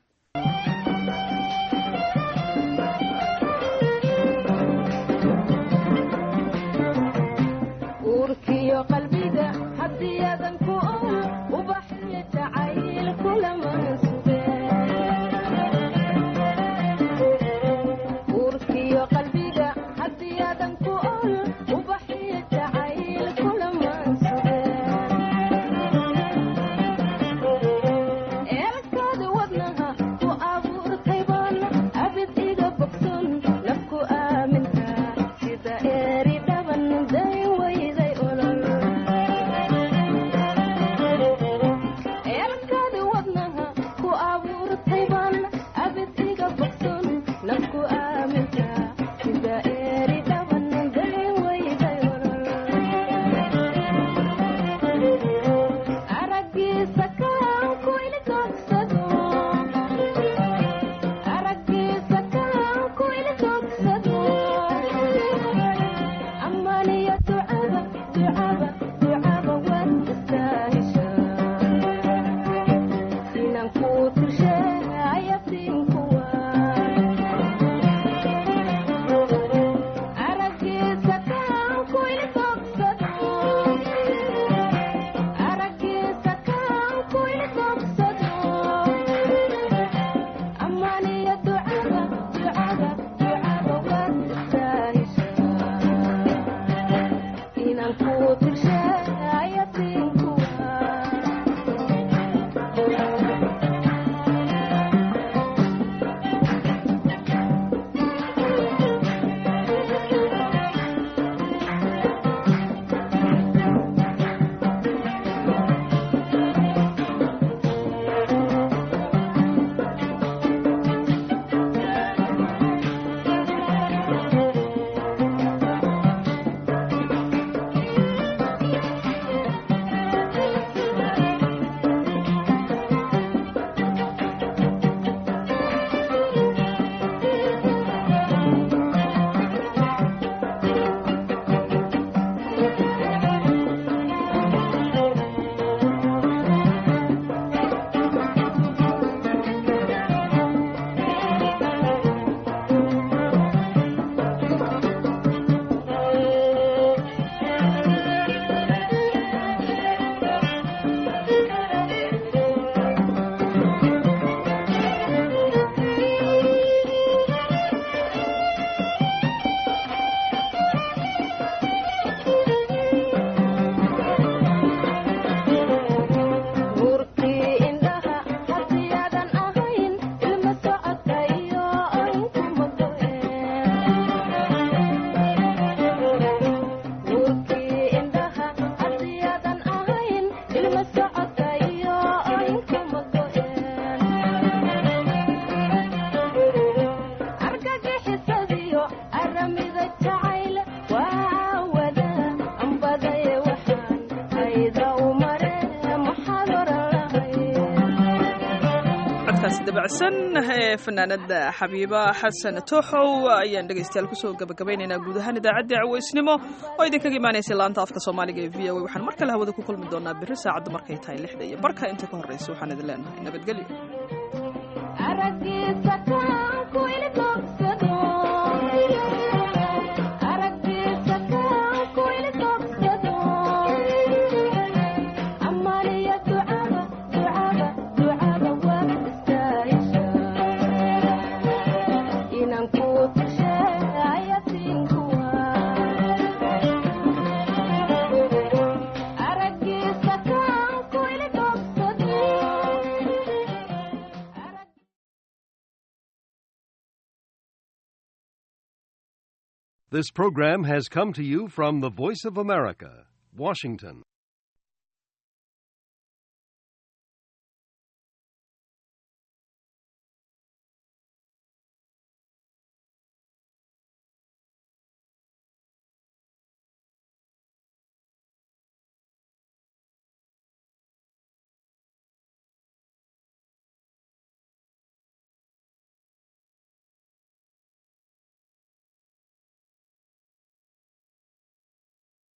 dabacsan ee fanaanada xabiiba xasan tooxow ayaan dhegaystayaal kusoo gabagabaynaynaa guud ahaan idaacaddii caweysnimo oo idinkaga imaanaysay laanta afka soomaaliga ee v o a waxaan mar kale hawada ku kulmi doonaa berri saacadda markay tahay lixda iyo barka inta ka horreysa waxaan idin leenahay nabadgelyo This program has come to you from the Voice of America, Washington.